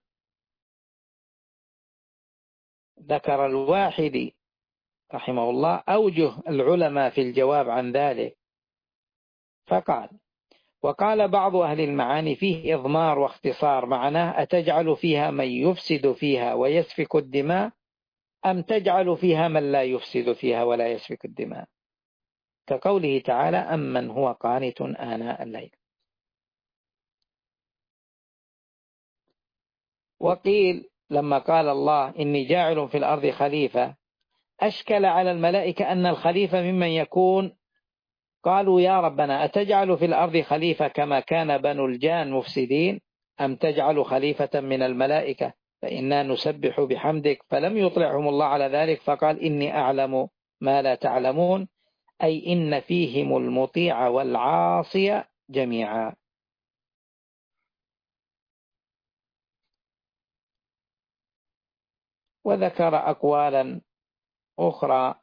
ذكر الواحدي رحمه الله أوجه العلماء في الجواب عن ذلك، فقال وقال بعض أهل المعاني فيه إضمار واختصار، معناه أتجعل فيها من يفسد فيها ويسفك الدماء أم تجعل فيها من لا يفسد فيها ولا يسفك الدماء، كقوله تعالى أمن هو قانت آناء الليل. وقيل لما قال الله إني جاعل في الأرض خليفة أشكل على الملائكة أن الخليفة ممن يكون، قالوا يا ربنا أتجعل في الأرض خليفة كما كان بنو الجان مفسدين أم تجعل خليفة من الملائكة فإنا نسبح بحمدك، فلم يطلعهم الله على ذلك فقال إني أعلم ما لا تعلمون، أي إن فيهم المطيع والعاصي جميعا. وذكر أقوالا أخرى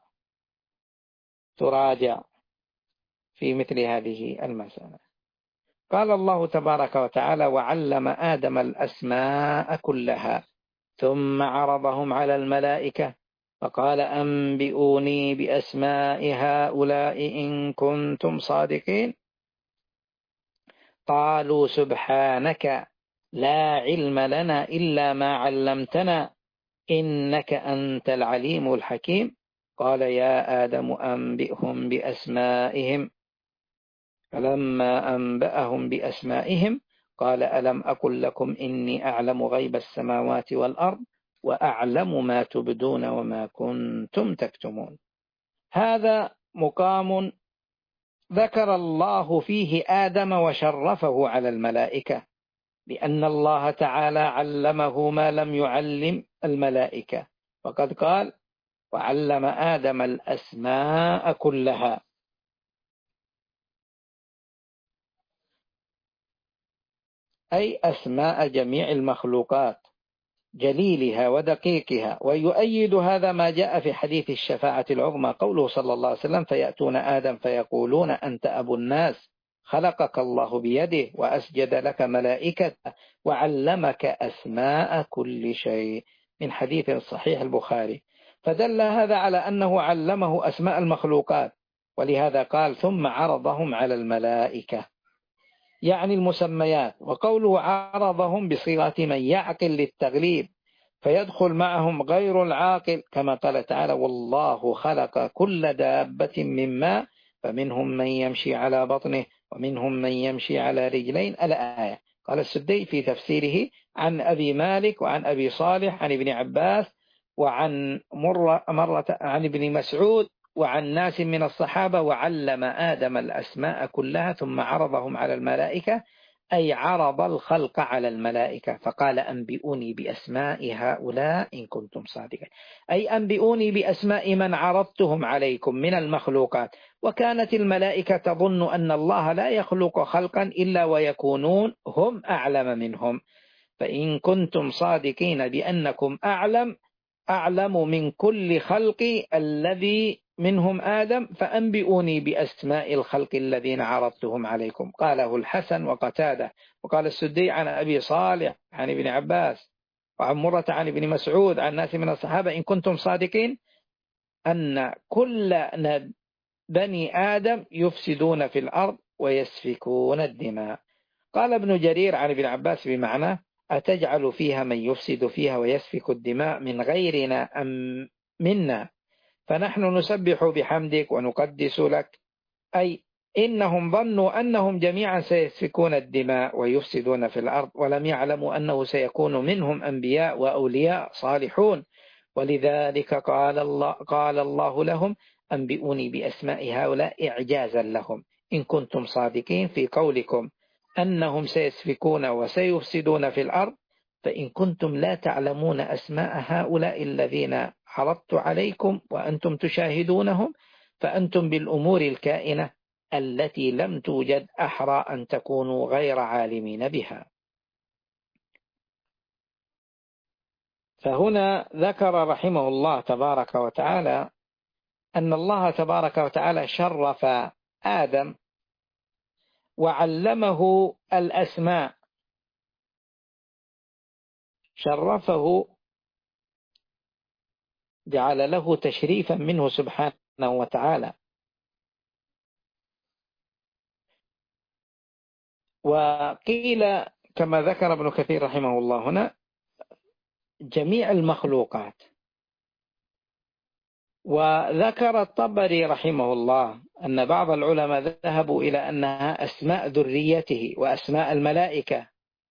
تراجع في مثل هذه المسألة. قال الله تبارك وتعالى وعلم آدم الأسماء كلها ثم عرضهم على الملائكة فقال أنبئوني بأسماء هؤلاء إن كنتم صادقين، قالوا سبحانك لا علم لنا إلا ما علمتنا إنك أنت العليم الحكيم. قال يا آدم أنبئهم بأسمائهم، فلما أنبأهم بأسمائهم قال ألم أقل لكم إني أعلم غيب السماوات والأرض وأعلم ما تبدون وما كنتم تكتمون. هذا مقام ذكر الله فيه آدم وشرفه على الملائكة، لأن الله تعالى علمه ما لم يعلم الملائكة، وقد قال وعلم آدم الأسماء كلها، أي أسماء جميع المخلوقات جليلها ودقيقها. ويؤيد هذا ما جاء في حديث الشفاعة العظمى قوله صلى الله عليه وسلم فيأتون آدم فيقولون أنت أبو الناس خلقك الله بيده وأسجد لك ملائكته وعلمك أسماء كل شيء، من حديث صحيح البخاري. فدل هذا على أنه علمه أسماء المخلوقات، ولهذا قال ثم عرضهم على الملائكة، يعني المسميات. وقوله عرضهم بصيغة من يعقل للتغليب، فيدخل معهم غير العاقل كما قال تعالى والله خلق كل دابة من ماء فمنهم من يمشي على بطنه ومنهم من يمشي على رجلين الآية. قال السدي في تفسيره عن أبي مالك وعن أبي صالح عن ابن عباس وعن مرة, مرة عن ابن مسعود وعن ناس من الصحابة وعلم آدم الأسماء كلها ثم عرضهم على الملائكة، أي عرض الخلق على الملائكة فقال أنبئوني بأسماء هؤلاء إن كنتم صادقين، أي أنبئوني بأسماء من عرضتهم عليكم من المخلوقات. وكانت الملائكة تظن أن الله لا يخلق خلقا إلا ويكونون هم أعلم منهم، فإن كنتم صادقين بأنكم أعلم أعلم من كل خلق الذي منهم آدم فأنبئوني بأسماء الخلق الذين عرضتهم عليكم. قاله الحسن وقتادة. وقال السدي عن أبي صالح عن ابن عباس وعن مرة عن ابن مسعود عن ناس من الصحابة إن كنتم صادقين أن كل بني آدم يفسدون في الأرض ويسفكون الدماء. قال ابن جرير عن ابن عباس بمعنى أتجعل فيها من يفسد فيها ويسفك الدماء من غيرنا أم منا فنحن نسبح بحمدك ونقدس لك، أي إنهم ظنوا أنهم جميعا سيسفكون الدماء ويفسدون في الأرض ولم يعلموا أنه سيكون منهم أنبياء وأولياء صالحون، ولذلك قال الله, قال الله لهم أنبئوني بأسماء هؤلاء إعجازا لهم إن كنتم صادقين في قولكم أنهم سيسفكون وسيفسدون في الأرض، فإن كنتم لا تعلمون أسماء هؤلاء الذين عرضت عليكم وأنتم تشاهدونهم فأنتم بالأمور الكائنة التي لم توجد أحرى أن تكونوا غير عالمين بها. فهنا ذكر رحمه الله تبارك وتعالى أن الله تبارك وتعالى شرف آدم وعلمه الأسماء، شرفه جعل له تشريفا منه سبحانه وتعالى. وقيل كما ذكر ابن كثير رحمه الله هنا جميع المخلوقات. وذكر الطبري رحمه الله أن بعض العلماء ذهبوا إلى أنها أسماء ذريته وأسماء الملائكة،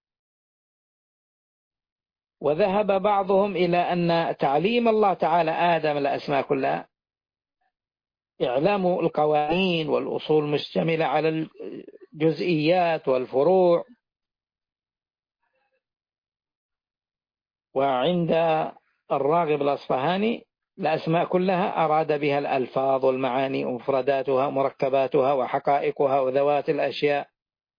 وذهب بعضهم إلى أن تعليم الله تعالى آدم الأسماء كلها إعلام القوانين والأصول مشتملة على الجزئيات والفروع. وعند الراغب الأصفهاني الأسماء كلها أراد بها الألفاظ والمعاني ومفرداتها مركباتها وحقائقها وذوات الأشياء.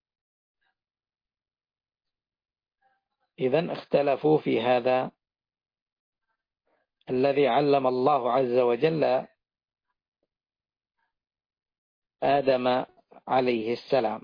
إذن اختلفوا في هذا الذي علم الله عز وجل آدم عليه السلام.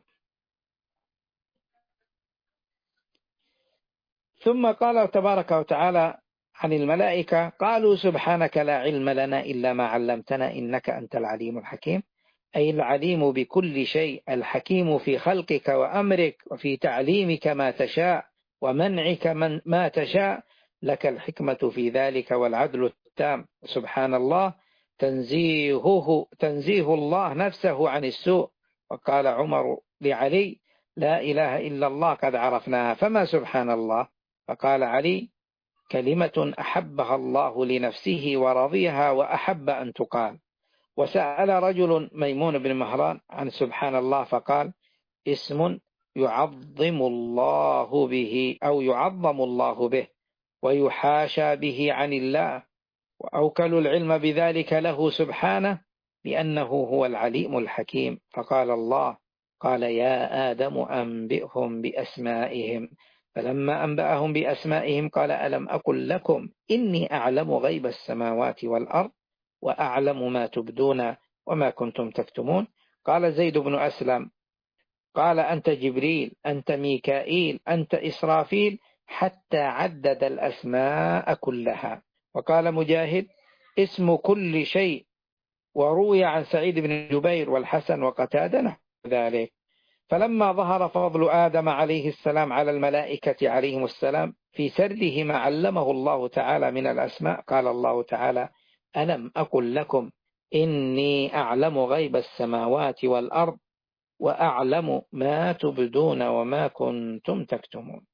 ثم قال تبارك وتعالى عن الملائكة: قالوا سبحانك لا علم لنا إلا ما علمتنا إنك أنت العليم الحكيم. أي العليم بكل شيء، الحكيم في خلقك وأمرك وفي تعليمك ما تشاء ومنعك من ما تشاء، لك الحكمة في ذلك والعدل التام. سبحان الله، تنزيهه تنزيه الله نفسه عن السوء. وقال عمر لعلي: لا إله إلا الله قد عرفناها فما سبحان الله؟ فقال علي: كلمة أحبها الله لنفسه ورضيها وأحب أن تقال. وسأل رجل ميمون بن مهران عن سبحان الله فقال: اسم يعظم الله به أو يعظم الله به ويحاشى به عن الله، وأوكل العلم بذلك له سبحانه لأنه هو العليم الحكيم. فقال الله: قال يا آدم أنبئهم بأسمائهم. فلما أنبأهم بأسمائهم قال: ألم أقل لكم إني أعلم غيب السماوات والأرض وأعلم ما تبدون وما كنتم تكتمون. قال زيد بن أسلم: قال أنت جبريل، أنت ميكائيل، أنت إسرافيل، حتى عدد الأسماء كلها. وقال مجاهد: اسم كل شيء. وروي عن سعيد بن جبير والحسن وقتادة ذلك. فلما ظهر فضل آدم عليه السلام على الملائكة عليهم السلام في سرده ما علمه الله تعالى من الأسماء، قال الله تعالى: ألم أقل لكم إني أعلم غيب السماوات والأرض وأعلم ما تبدون وما كنتم تكتمون.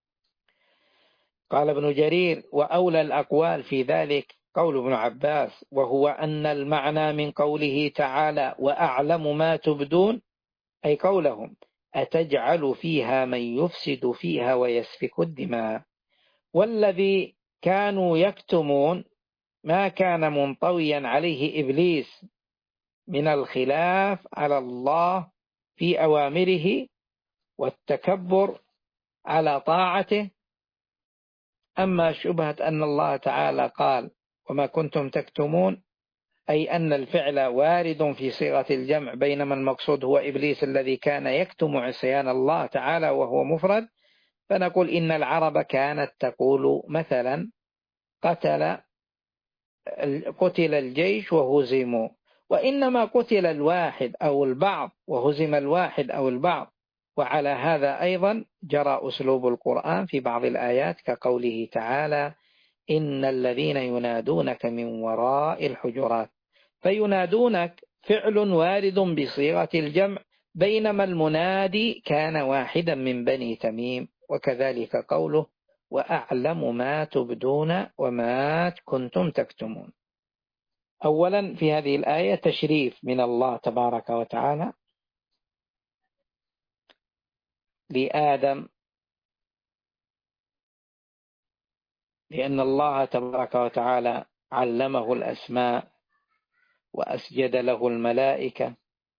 قال ابن جرير: وأولى الأقوال في ذلك قول ابن عباس، وهو أن المعنى من قوله تعالى وأعلم ما تبدون أي قولهم: أتجعل فيها من يفسد فيها ويسفك الدماء. والذي كانوا يكتمون ما كان منطويا عليه إبليس من الخلاف على الله في أوامره والتكبر على طاعته. أما شبهة أن الله تعالى قال وما كنتم تكتمون، أي أن الفعل وارد في صيغة الجمع، بينما المقصود هو إبليس الذي كان يكتم عصيان الله تعالى وهو مفرد، فنقول إن العرب كانت تقول مثلا: قتل قتل الجيش وهزموا، وإنما قتل الواحد أو البعض وهزم الواحد أو البعض. وعلى هذا أيضا جرى أسلوب القرآن في بعض الآيات كقوله تعالى: إن الذين ينادونك من وراء الحجرات. فينادونك فعل وارد بصيغة الجمع، بينما المنادي كان واحدا من بني تميم. وكذلك قوله: وأعلم ما تبدون وما كنتم تكتمون. أولا في هذه الآية تشريف من الله تبارك وتعالى لآدم، لأن الله تبارك وتعالى علمه الأسماء وأسجد له الملائكة،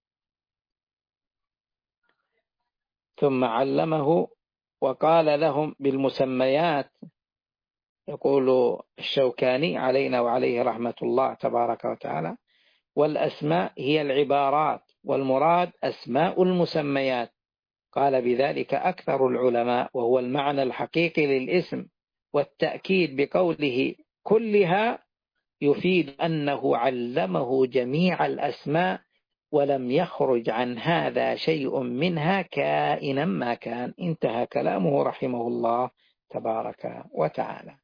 ثم علمه وقال لهم بالمسميات. يقول الشوكاني علينا وعليه رحمة الله تبارك وتعالى: والأسماء هي العبارات، والمراد أسماء المسميات. قال بذلك أكثر العلماء، وهو المعنى الحقيقي للاسم. والتأكيد بقوله كلها يفيد أنه علمه جميع الأسماء ولم يخرج عن هذا شيء منها كائنا ما كان. انتهى كلامه رحمه الله تبارك وتعالى.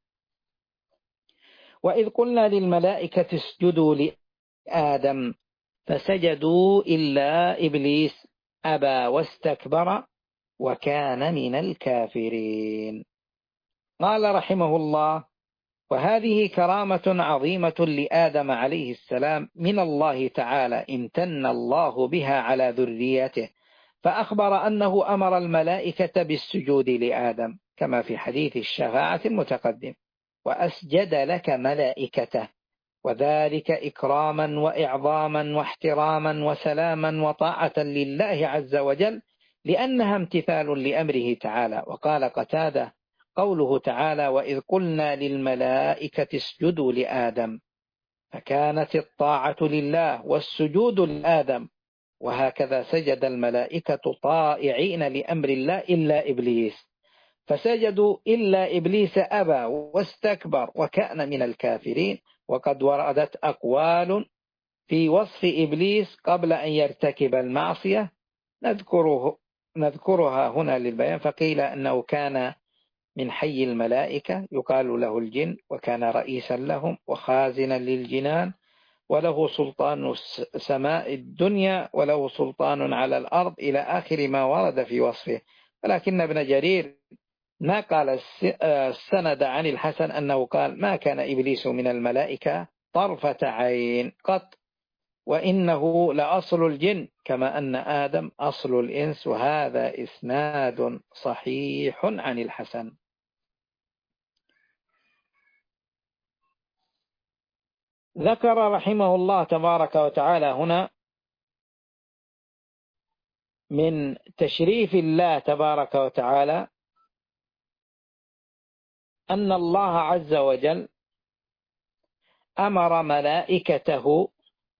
وإذ قلنا للملائكة اسجدوا لآدم فسجدوا إلا إبليس أبى واستكبر وكان من الكافرين. قال رحمه الله: وهذه كرامة عظيمة لآدم عليه السلام من الله تعالى امتن الله بها على ذريته، فأخبر أنه أمر الملائكة بالسجود لآدم كما في حديث الشفاعة المتقدم: وأسجد لك ملائكته، وذلك إكراما وإعظاما واحتراما وسلاما وطاعة لله عز وجل، لأنها امتثال لأمره تعالى. وقال قتادة: قوله تعالى: وإذ قلنا للملائكة اسجدوا لآدم، فكانت الطاعة لله والسجود لآدم، وهكذا سجد الملائكة طائعين لأمر الله إلا إبليس، فسجدوا إلا إبليس أبى واستكبر وكان من الكافرين. وقد وردت أقوال في وصف إبليس قبل أن يرتكب المعصية نذكره نذكرها هنا للبيان. فقيل أنه كان من حي الملائكة يقال له الجن، وكان رئيسا لهم وخازنا للجنان، وله سلطان سماء الدنيا وله سلطان على الأرض إلى آخر ما ورد في وصفه. ولكن ابن جرير نقل السند عن الحسن أنه قال: ما كان إبليس من الملائكة طرفة عين قط، وإنه لأصل الجن كما أن آدم أصل الإنس. وهذا إسناد صحيح عن الحسن. ذكر رحمه الله تبارك وتعالى هنا من تشريف الله تبارك وتعالى أن الله عز وجل أمر ملائكته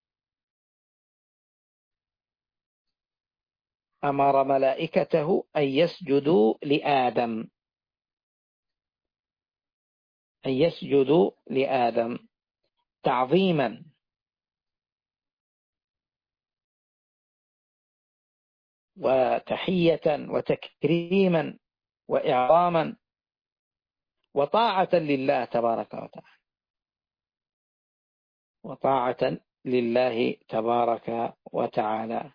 أمر ملائكته أن يسجدوا لآدم أن يسجدوا لآدم تعظيما وتحية وتكريما وإعظاما وطاعة لله تبارك وتعالى وطاعة لله تبارك وتعالى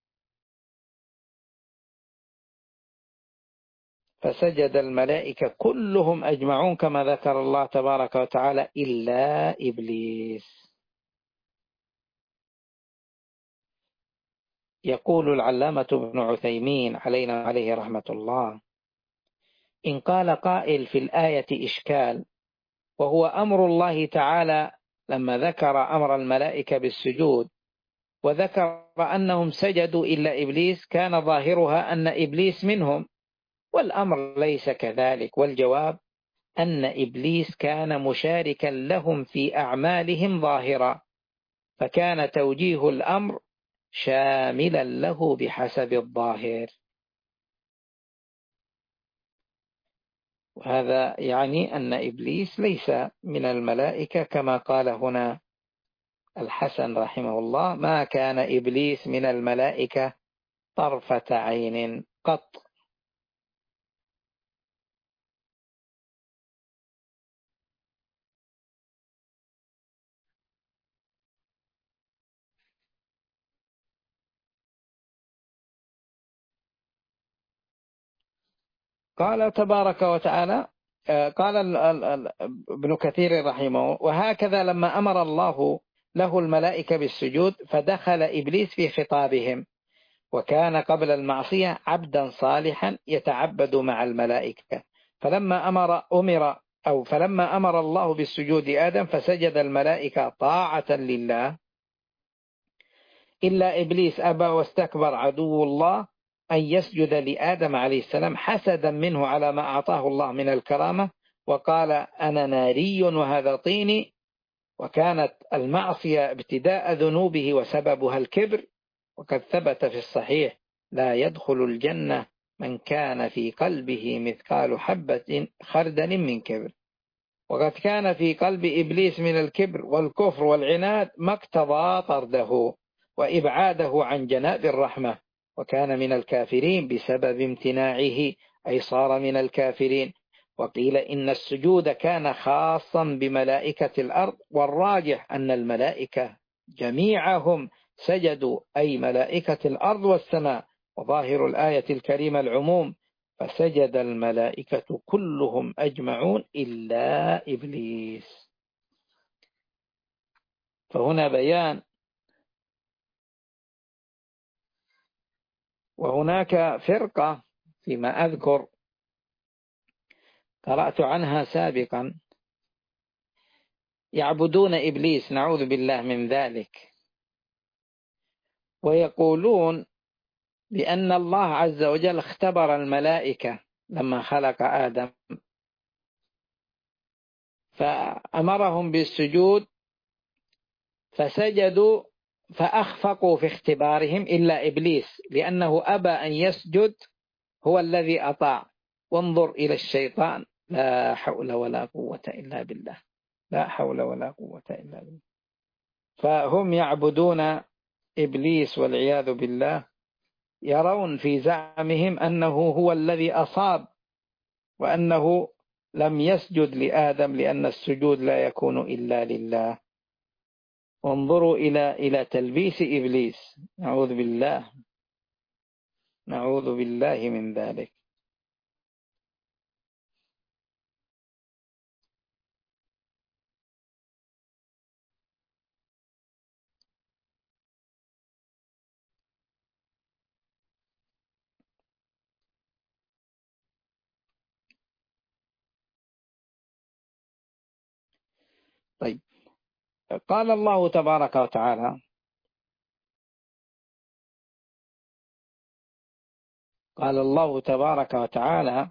فسجد الملائكة كلهم أجمعون كما ذكر الله تبارك وتعالى إلا إبليس. يقول العلامة ابن عثيمين علينا عليه رحمة الله: إن قال قائل في الآية إشكال، وهو أمر الله تعالى لما ذكر أمر الملائكة بالسجود وذكر أنهم سجدوا إلا إبليس كان ظاهرها أن إبليس منهم، والأمر ليس كذلك. والجواب أن إبليس كان مشاركا لهم في أعمالهم ظاهرا، فكان توجيه الأمر شاملا له بحسب الظاهر. وهذا يعني أن إبليس ليس من الملائكة كما قال هنا الحسن رحمه الله: ما كان إبليس من الملائكة طرفة عين قط. قال تبارك وتعالى قال ابن كثير رحمه: وهكذا لما أمر الله له الملائكة بالسجود فدخل إبليس في خطابهم، وكان قبل المعصية عبدا صالحا يتعبد مع الملائكة، فلما أمر أمر أو فلما أمر الله بالسجود آدم فسجد الملائكة طاعة لله إلا إبليس أبى واستكبر عدو الله أن يسجد لآدم عليه السلام حسدا منه على ما أعطاه الله من الكرامة، وقال: أنا ناري وهذا طيني. وكانت المعصية ابتداء ذنوبه وسببها الكبر، وقد ثبت في الصحيح: لا يدخل الجنة من كان في قلبه مثقال حبة خردل من كبر. وقد كان في قلب إبليس من الكبر والكفر والعناد ما اقتضى طرده، وإبعاده عن جناب الرحمة، وكان من الكافرين بسبب امتناعه، أي صار من الكافرين. وقيل إن السجود كان خاصا بملائكة الأرض، والراجح أن الملائكة جميعهم سجدوا، أي ملائكة الأرض والسماء، وظاهر الآية الكريمة العموم، فسجد الملائكة كلهم أجمعون إلا إبليس. فهنا بيان. وهناك فرقة فيما أذكر قرأت عنها سابقا يعبدون إبليس، نعوذ بالله من ذلك، ويقولون بأن الله عز وجل اختبر الملائكة لما خلق آدم فأمرهم بالسجود فسجدوا، فأخفقوا في اختبارهم إلا إبليس، لأنه أبى أن يسجد، هو الذي أطاع. وانظر إلى الشيطان، لا حول ولا قوة إلا بالله، لا حول ولا قوة إلا بالله. فهم يعبدون إبليس والعياذ بالله، يرون في زعمهم أنه هو الذي أصاب، وأنه لم يسجد لآدم، لأن السجود لا يكون إلا لله. وانظروا إلى إلى تلبيس إبليس، نعوذ بالله، نعوذ بالله من ذلك. طيب، قال الله تبارك وتعالى قال الله تبارك وتعالى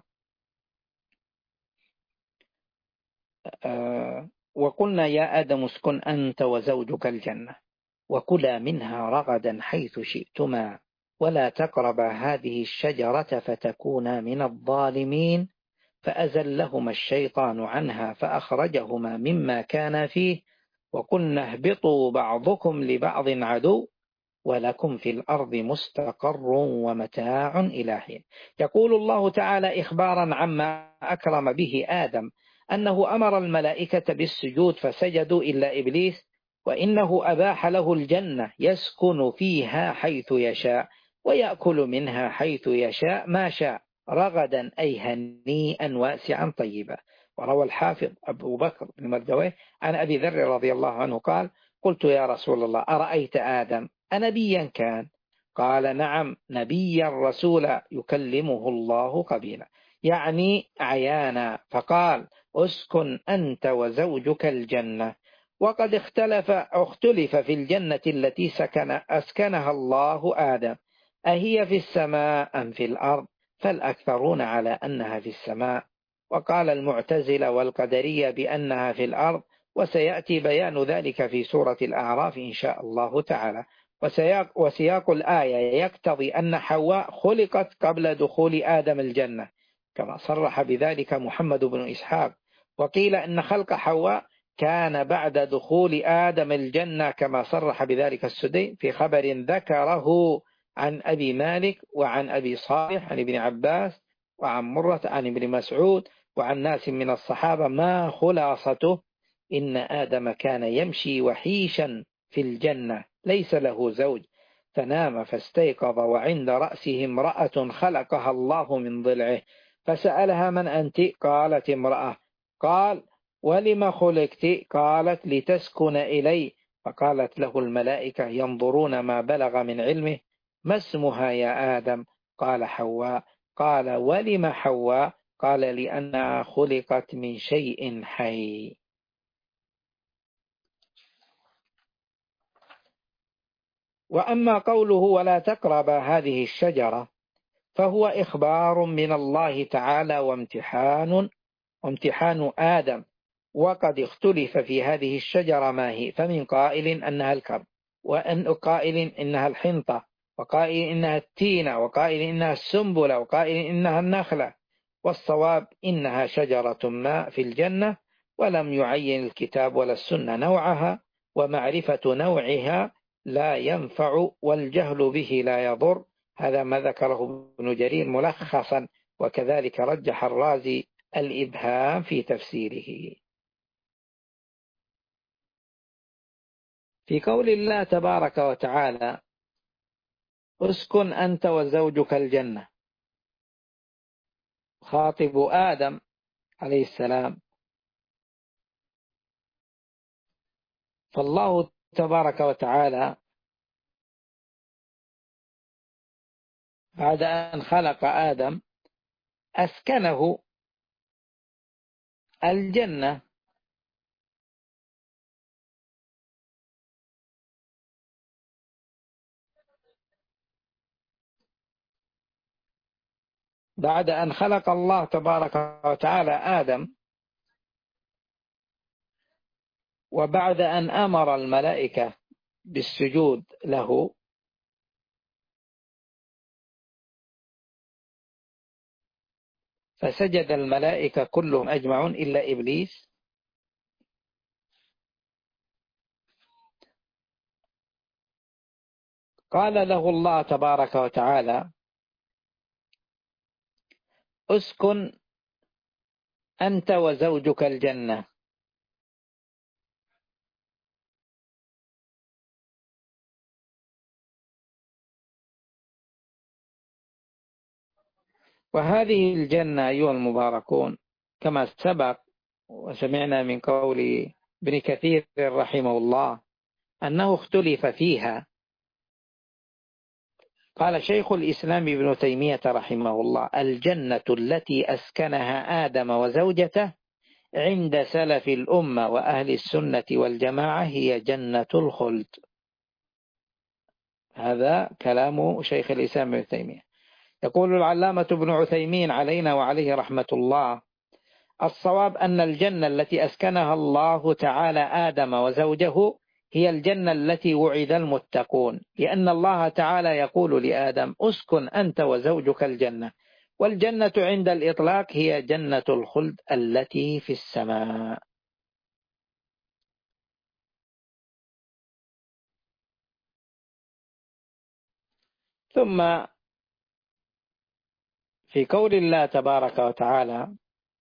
آه وقلنا يا آدم اسكن أنت وزوجك الجنة وكلا منها رغدا حيث شئتما ولا تقربا هذه الشجرة فتكونا من الظالمين، فأزلهما الشيطان عنها فأخرجهما مما كان فيه وقلنا اهبطوا بعضكم لبعض عدو ولكم في الأرض مستقر ومتاع إلى حين. يقول الله تعالى إخبارا عما أكرم به آدم أنه أمر الملائكة بالسجود فسجدوا إلا إبليس، وإنه أباح له الجنة يسكن فيها حيث يشاء ويأكل منها حيث يشاء ما شاء رغدا أي هنيئا واسعا طيبا. وروى الحافظ أبو بكر بن مردويه عن أبي ذر رضي الله عنه قال قلت يا رسول الله أرأيت آدم أنبيا كان؟ قال نعم نبيا رسولا يكلمه الله قبيلا، يعني عيانا. فقال اسكن أنت وزوجك الجنة. وقد اختلف اختلف في الجنة التي سكن أسكنها الله آدم أهي في السماء أم في الأرض؟ فالأكثرون على أنها في السماء، وقال المعتزلة والقدرية بأنها في الأرض، وسيأتي بيان ذلك في سورة الأعراف إن شاء الله تعالى. وسياق, وسياق الآية يقتضي أن حواء خلقت قبل دخول آدم الجنة كما صرح بذلك محمد بن إسحاق، وقيل أن خلق حواء كان بعد دخول آدم الجنة كما صرح بذلك السدي في خبر ذكره عن أبي مالك وعن أبي صالح عن ابن عباس وعن مرة عن ابن مسعود وعن ناس من الصحابة. ما خلاصته؟ إن آدم كان يمشي وحيشا في الجنة ليس له زوج، فنام فاستيقظ وعند رأسه امرأة خلقها الله من ضلعه، فسألها من أنت؟ قالت امرأة. قال ولم خلقت؟ قالت لتسكن إلي. فقالت له الملائكة ينظرون ما بلغ من علمه ما اسمها يا آدم؟ قال حواء. قال ولم حواء؟ قال لأنها خلقت من شيء حي. وأما قوله ولا تقرب هذه الشجرة فهو إخبار من الله تعالى وامتحان وامتحان آدم، وقد اختلف في هذه الشجرة ما هي، فمن قائل أنها الكرم، وأن قائل إنها الحنطة، وقائل إنها التينة، وقائل إنها السنبلة، وقائل إنها النخلة، والصواب إنها شجرة ما في الجنة، ولم يعين الكتاب ولا السنة نوعها، ومعرفة نوعها لا ينفع والجهل به لا يضر. هذا ما ذكره ابن جرير ملخصا، وكذلك رجح الرازي الإبهام في تفسيره. في قول الله تبارك وتعالى: اسكن أنت وزوجك الجنة، خاطب آدم عليه السلام. فالله تبارك وتعالى بعد أن خلق آدم أسكنه الجنة، بعد أن خلق الله تبارك وتعالى آدم، وبعد أن أمر الملائكة بالسجود له، فسجد الملائكة كلهم أجمعون إلا إبليس. قال له الله تبارك وتعالى: اسكن أنت وزوجك الجنة. وهذه الجنة أيها المباركون كما سبق وسمعنا من قول ابن كثير رحمه الله أنه اختلف فيها. قال شيخ الإسلام ابن تيمية رحمه الله: الجنة التي أسكنها آدم وزوجته عند سلف الأمة وأهل السنة والجماعة هي جنة الخلد. هذا كلام شيخ الإسلام ابن تيمية. يقول العلامة ابن عثيمين علينا وعليه رحمة الله: الصواب أن الجنة التي أسكنها الله تعالى آدم وزوجه هي الجنة التي وعد المتقون، لأن الله تعالى يقول لآدم: اسكن أنت وزوجك الجنة، والجنة عند الإطلاق هي جنة الخلد التي في السماء. ثم في قول الله تبارك وتعالى: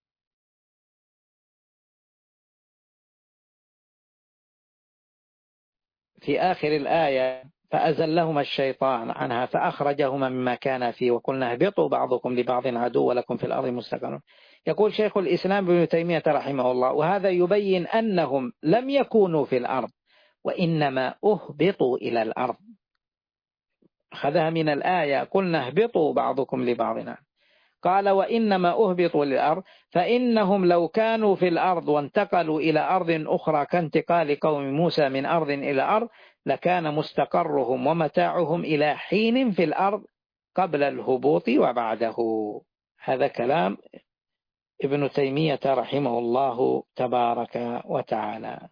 في آخر الآية: فأزلهما الشيطان عنها فأخرجهما مما كان فيه وقلنا اهبطوا بعضكم لبعض عدو ولكم في الأرض مستقر. يقول شيخ الإسلام ابن تيمية رحمه الله: وهذا يبين أنهم لم يكونوا في الأرض، وإنما أهبطوا إلى الأرض. أخذها من الآية: قلنا اهبطوا بعضكم لبعض. قال: وإنما أهبطوا للأرض، فإنهم لو كانوا في الأرض وانتقلوا إلى أرض أخرى كانتقال قوم موسى من أرض إلى أرض لكان مستقرهم ومتاعهم إلى حين في الأرض قبل الهبوط وبعده. هذا كلام ابن تيمية رحمه الله تبارك وتعالى.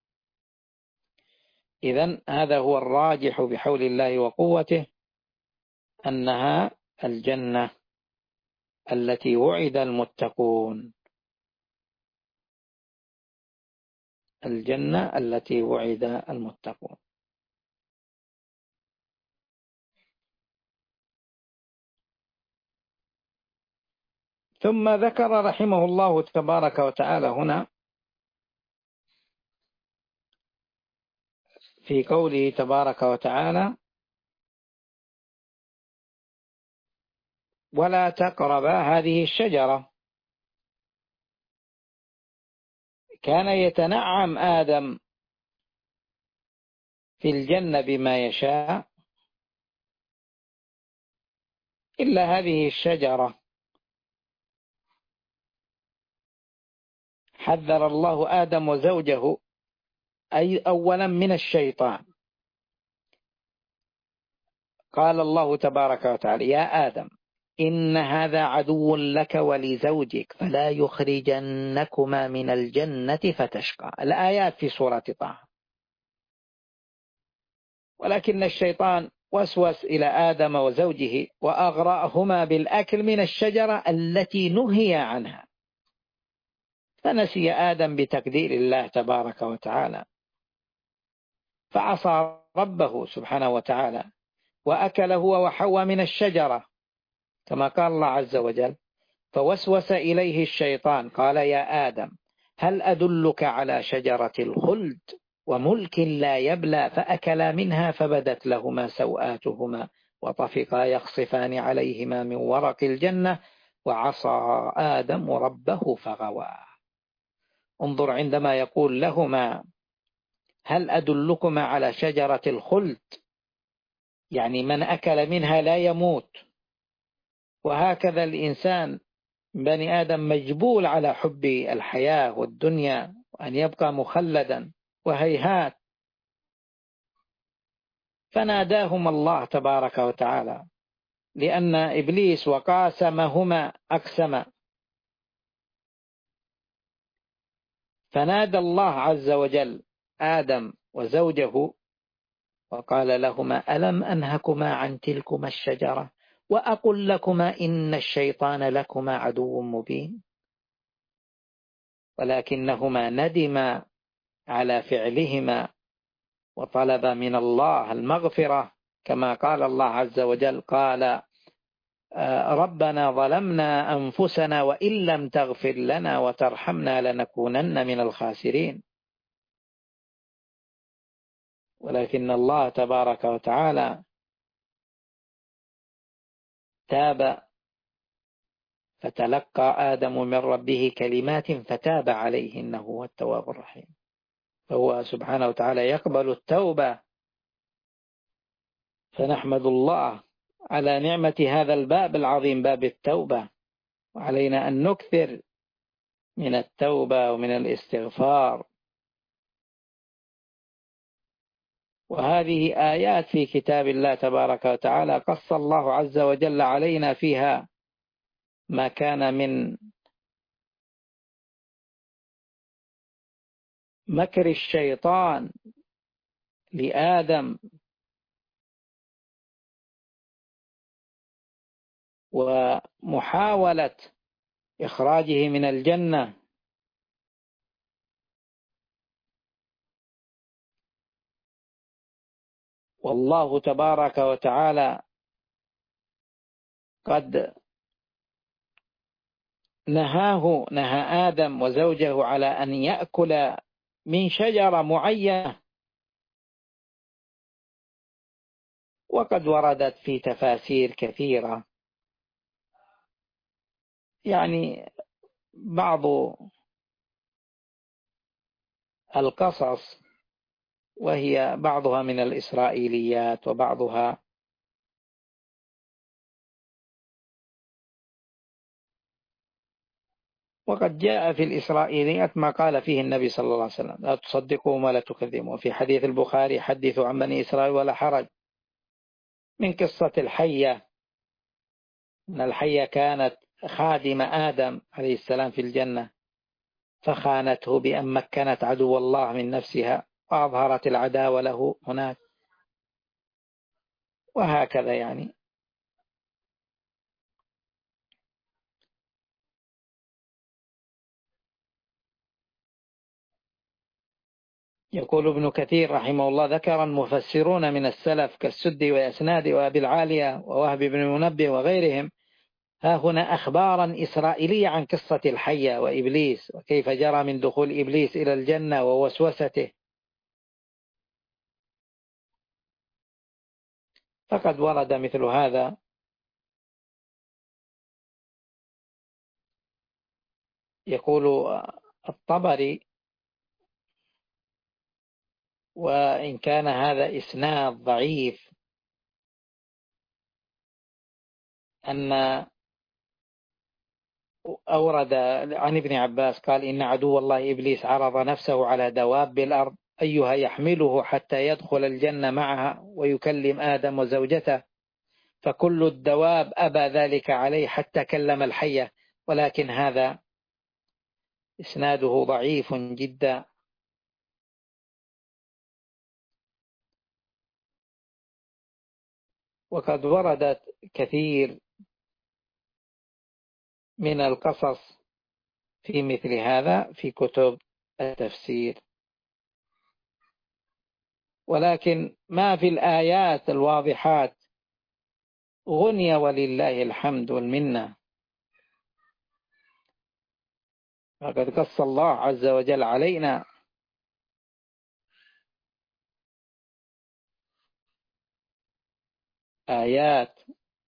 إذن هذا هو الراجح بحول الله وقوته، أنها الجنة التي وعد المتقون، الجنة التي وعد المتقون. ثم ذكر رحمه الله تبارك وتعالى هنا في قوله تبارك وتعالى: ولا تقربا هذه الشجرة. كان يتنعم آدم في الجنة بما يشاء إلا هذه الشجرة، حذر الله آدم وزوجه أي أولا من الشيطان. قال الله تبارك وتعالى: يا آدم إن هذا عدو لك ولزوجك فلا يخرجنكما من الجنة فتشقى. الآيات في سورة طه. ولكن الشيطان وسوس إلى آدم وزوجه وأغرأهما بالأكل من الشجرة التي نهي عنها، فنسي آدم بتقدير الله تبارك وتعالى، فعصى ربه سبحانه وتعالى، وأكل هو وحواء من الشجرة كما قال الله عز وجل. فوسوس إليه الشيطان قال يا آدم هل أدلك على شجرة الخلد وملك لا يبلى، فأكلا منها فبدت لهما سوآتهما وطفقا يخصفان عليهما من ورق الجنة وعصى آدم ربه فغوى. انظر عندما يقول لهما هل أدلكما على شجرة الخلد، يعني من أكل منها لا يموت. وهكذا الإنسان بني آدم مجبول على حب الحياة والدنيا وأن يبقى مخلدا، وهيهات. فناداهما الله تبارك وتعالى لأن إبليس وقاسمهما أقسم، فنادى الله عز وجل آدم وزوجه وقال لهما ألم أنهكما عن تلكما الشجرة وأقل لكما إن الشيطان لكما عدو مبين، ولكنهما ندما على فعلهما وطلب من الله المغفرة، كما قال الله عز وجل قال ربنا ظلمنا أنفسنا وإن لم تغفر لنا وترحمنا لنكونن من الخاسرين. ولكن الله تبارك وتعالى تاب، فتلقى آدم من ربه كلمات فتاب عليه إنه هو التواب الرحيم. فهو سبحانه وتعالى يقبل التوبة، فنحمد الله على نعمة هذا الباب العظيم باب التوبة، وعلينا أن نكثر من التوبة ومن الاستغفار. وهذه آيات في كتاب الله تبارك وتعالى قص الله عز وجل علينا فيها ما كان من مكر الشيطان لآدم ومحاولة إخراجه من الجنة. والله تبارك وتعالى قد نهاه نهى آدم وزوجه على أن يأكل من شجرة معينة، وقد وردت في تفاسير كثيرة، يعني بعض القصص وهي بعضها من الإسرائيليات وبعضها وقد جاء في الإسرائيليات ما قال فيه النبي صلى الله عليه وسلم لا تصدقوا ولا تكذبوا. وفي حديث البخاري حدثوا عن بني إسرائيل ولا حرج، من قصة الحية، أن الحية كانت خادم آدم عليه السلام في الجنة، فخانته بأن مكنت عدو الله من نفسها وأظهرت العداوة له هناك، وهكذا. يعني يقول ابن كثير رحمه الله ذكر المفسرون من السلف كالسدي ويسنادي وأبي العالية ووهب بن المنبه وغيرهم ها هنا أخبارا إسرائيلية عن قصة الحية وإبليس وكيف جرى من دخول إبليس إلى الجنة ووسوسته. فقد ورد مثل هذا. يقول الطبري وإن كان هذا إسناد ضعيف أن أورد عن ابن عباس قال إن عدو الله إبليس عرض نفسه على دواب الأرض أيها يحمله حتى يدخل الجنة معها ويكلم آدم وزوجته، فكل الدواب أبى ذلك عليه حتى كلم الحية، ولكن هذا إسناده ضعيف جدا. وقد وردت كثير من القصص في مثل هذا في كتب التفسير. ولكن ما في الآيات الواضحات غني ولله الحمد والمنة. فقد قص الله عز وجل علينا آيات.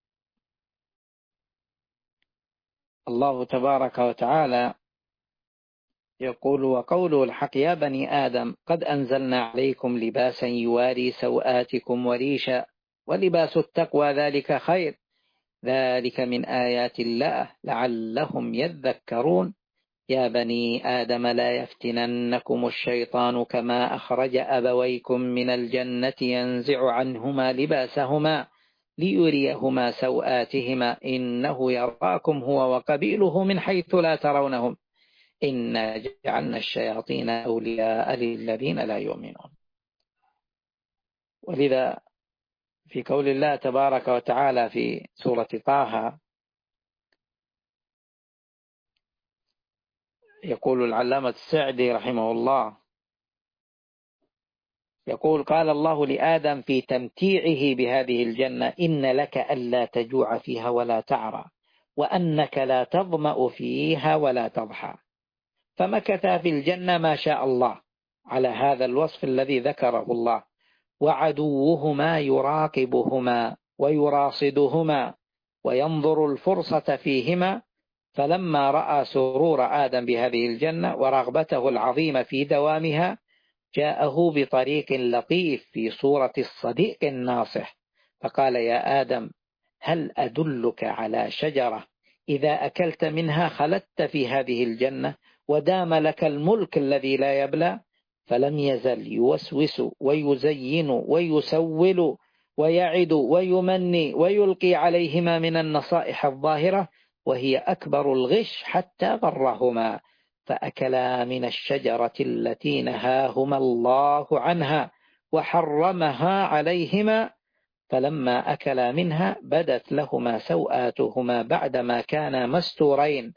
الله تبارك وتعالى يقول: وقوله الحق يا بني آدم قد أنزلنا عليكم لباسا يواري سوآتكم وريشا ولباس التقوى ذلك خير ذلك من آيات الله لعلهم يذكرون. يا بني آدم لا يفتننكم الشيطان كما أخرج أبويكم من الجنة ينزع عنهما لباسهما ليريهما سوآتهما إنه يراكم هو وقبيله من حيث لا ترونهم إنا جعلنا الشياطين أولياء للذين لا يؤمنون. ولذا في قول الله تبارك وتعالى في سورة طه يقول العلامة السعدي رحمه الله، يقول: قال الله لآدم في تمتيعه بهذه الجنة: إن لك ألا تجوع فيها ولا تعرى وأنك لا تظمأ فيها ولا تضحى. فمكث في الجنة ما شاء الله على هذا الوصف الذي ذكره الله، وعدوهما يراقبهما ويراصدهما وينظر الفرصة فيهما. فلما رأى سرور آدم بهذه الجنة ورغبته العظيمة في دوامها جاءه بطريق لطيف في صورة الصديق الناصح، فقال: يا آدم هل أدلك على شجرة إذا أكلت منها خلدت في هذه الجنة ودام لك الملك الذي لا يبلى؟ فلم يزل يوسوس ويزين ويسول ويعد ويمني ويلقي عليهما من النصائح الظاهرة، وهي أكبر الغش حتى غرهما، فأكلا من الشجرة التي نهاهما الله عنها وحرمها عليهما. فلما أكلا منها بدت لهما سوآتهما بعدما كانا مستورين،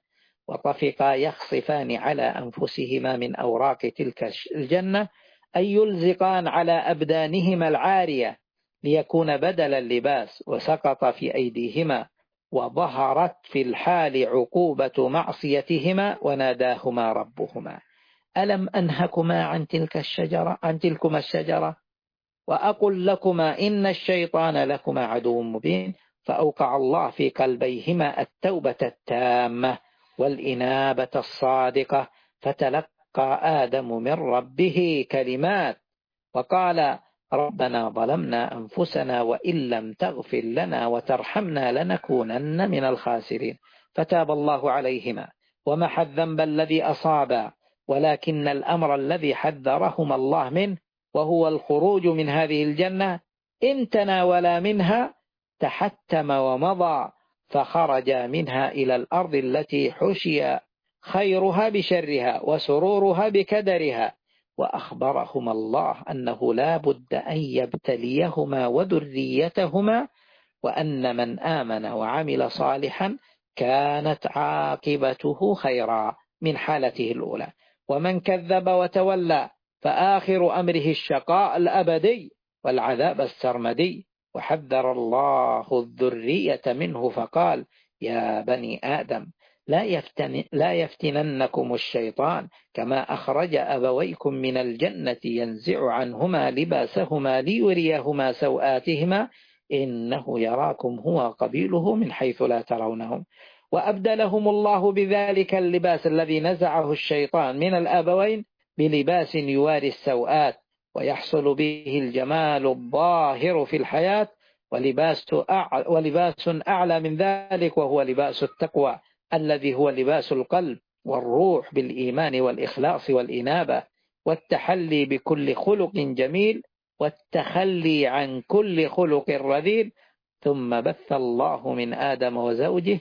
وطفقا يخصفان على أنفسهما من أوراق تلك الجنة، أي يلزقان على أبدانهما العارية ليكون بدل اللباس، وسقط في أيديهما، وظهرت في الحال عقوبة معصيتهما، وناداهما ربهما: ألم أنهكما عن تلك الشجرة عن تلكما الشجرة وأقل لكما إن الشيطان لكما عدو مبين. فأوقع الله في قلبيهما التوبة التامة والإنابة الصادقة، فتلقى آدم من ربه كلمات وقال: ربنا ظلمنا أنفسنا وإن لم تغفر لنا وترحمنا لنكونن من الخاسرين. فتاب الله عليهما ومحى الذنب الذي أصابا، ولكن الأمر الذي حذرهما الله منه وهو الخروج من هذه الجنة إن تناولا منها تحتم ومضى، فخرجا منها إلى الأرض التي حشي خيرها بشرها وسرورها بكدرها. وأخبرهما الله أنه لا بد أن يبتليهما وذريتهما، وأن من آمن وعمل صالحا كانت عاقبته خيرا من حالته الأولى، ومن كذب وتولى فآخر أمره الشقاء الأبدي والعذاب السرمدي. وحذر الله الذرية منه فقال: يا بني آدم لا يفتن لا يفتننكم الشيطان كما أخرج أبويكم من الجنة ينزع عنهما لباسهما ليريهما سوآتهما إنه يراكم هو قبيله من حيث لا ترونهم. وأبدلهم الله بذلك اللباس الذي نزعه الشيطان من الأبوين بلباس يواري السوآت ويحصل به الجمال الظاهر في الحياة، ولباس أعلى, ولباس أعلى من ذلك وهو لباس التقوى الذي هو لباس القلب والروح بالإيمان والإخلاص والإنابة والتحلي بكل خلق جميل والتخلي عن كل خلق رذيل. ثم بث الله من آدم وزوجه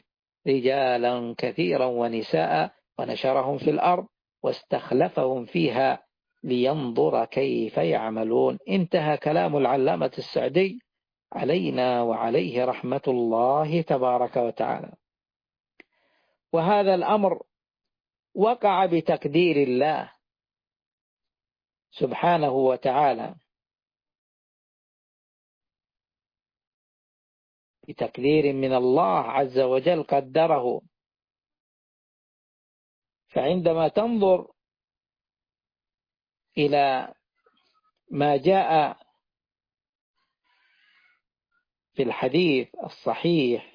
رجالا كثيرا ونساء ونشرهم في الأرض واستخلفهم فيها لينظر كيف يعملون. انتهى كلام العلامة السعدي علينا وعليه رحمة الله تبارك وتعالى. وهذا الأمر وقع بتقدير الله سبحانه وتعالى، بتقدير من الله عز وجل قدره. فعندما تنظر إلى ما جاء في الحديث الصحيح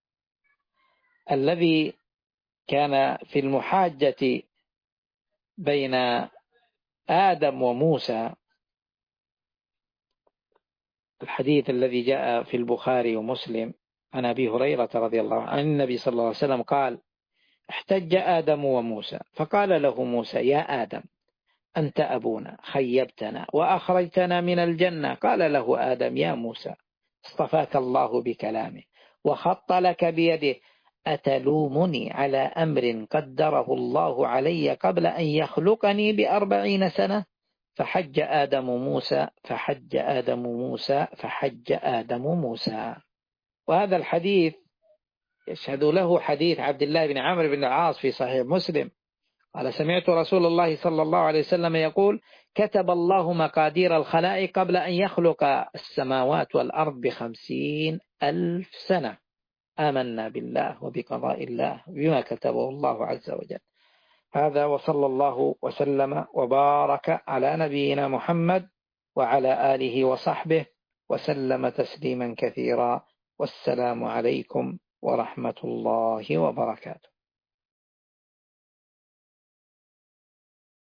الذي كان في المحاجة بين آدم وموسى، الحديث الذي جاء في البخاري ومسلم عن أبي هريرة رضي الله عنه النبي صلى الله عليه وسلم قال: احتج آدم وموسى فقال له موسى: يا آدم أنت أبونا خيبتنا وأخرجتنا من الجنة. قال له آدم: يا موسى اصطفاك الله بكلامه وخط لك بيده، أتلومني على أمر قدره الله علي قبل أن يخلقني بأربعين سنة؟ فحج آدم موسى فحج آدم موسى فحج آدم موسى. وهذا الحديث يشهد له حديث عبد الله بن عمرو بن العاص في صحيح مسلم قال: سمعت رسول الله صلى الله عليه وسلم يقول: كتب الله مقادير الخلائق قبل أن يخلق السماوات والأرض بخمسين ألف سنة. آمنا بالله وبقضاء الله بما كتبه الله عز وجل. هذا، وصلى الله وسلم وبارك على نبينا محمد وعلى آله وصحبه وسلم تسليما كثيرا. والسلام عليكم ورحمة الله وبركاته.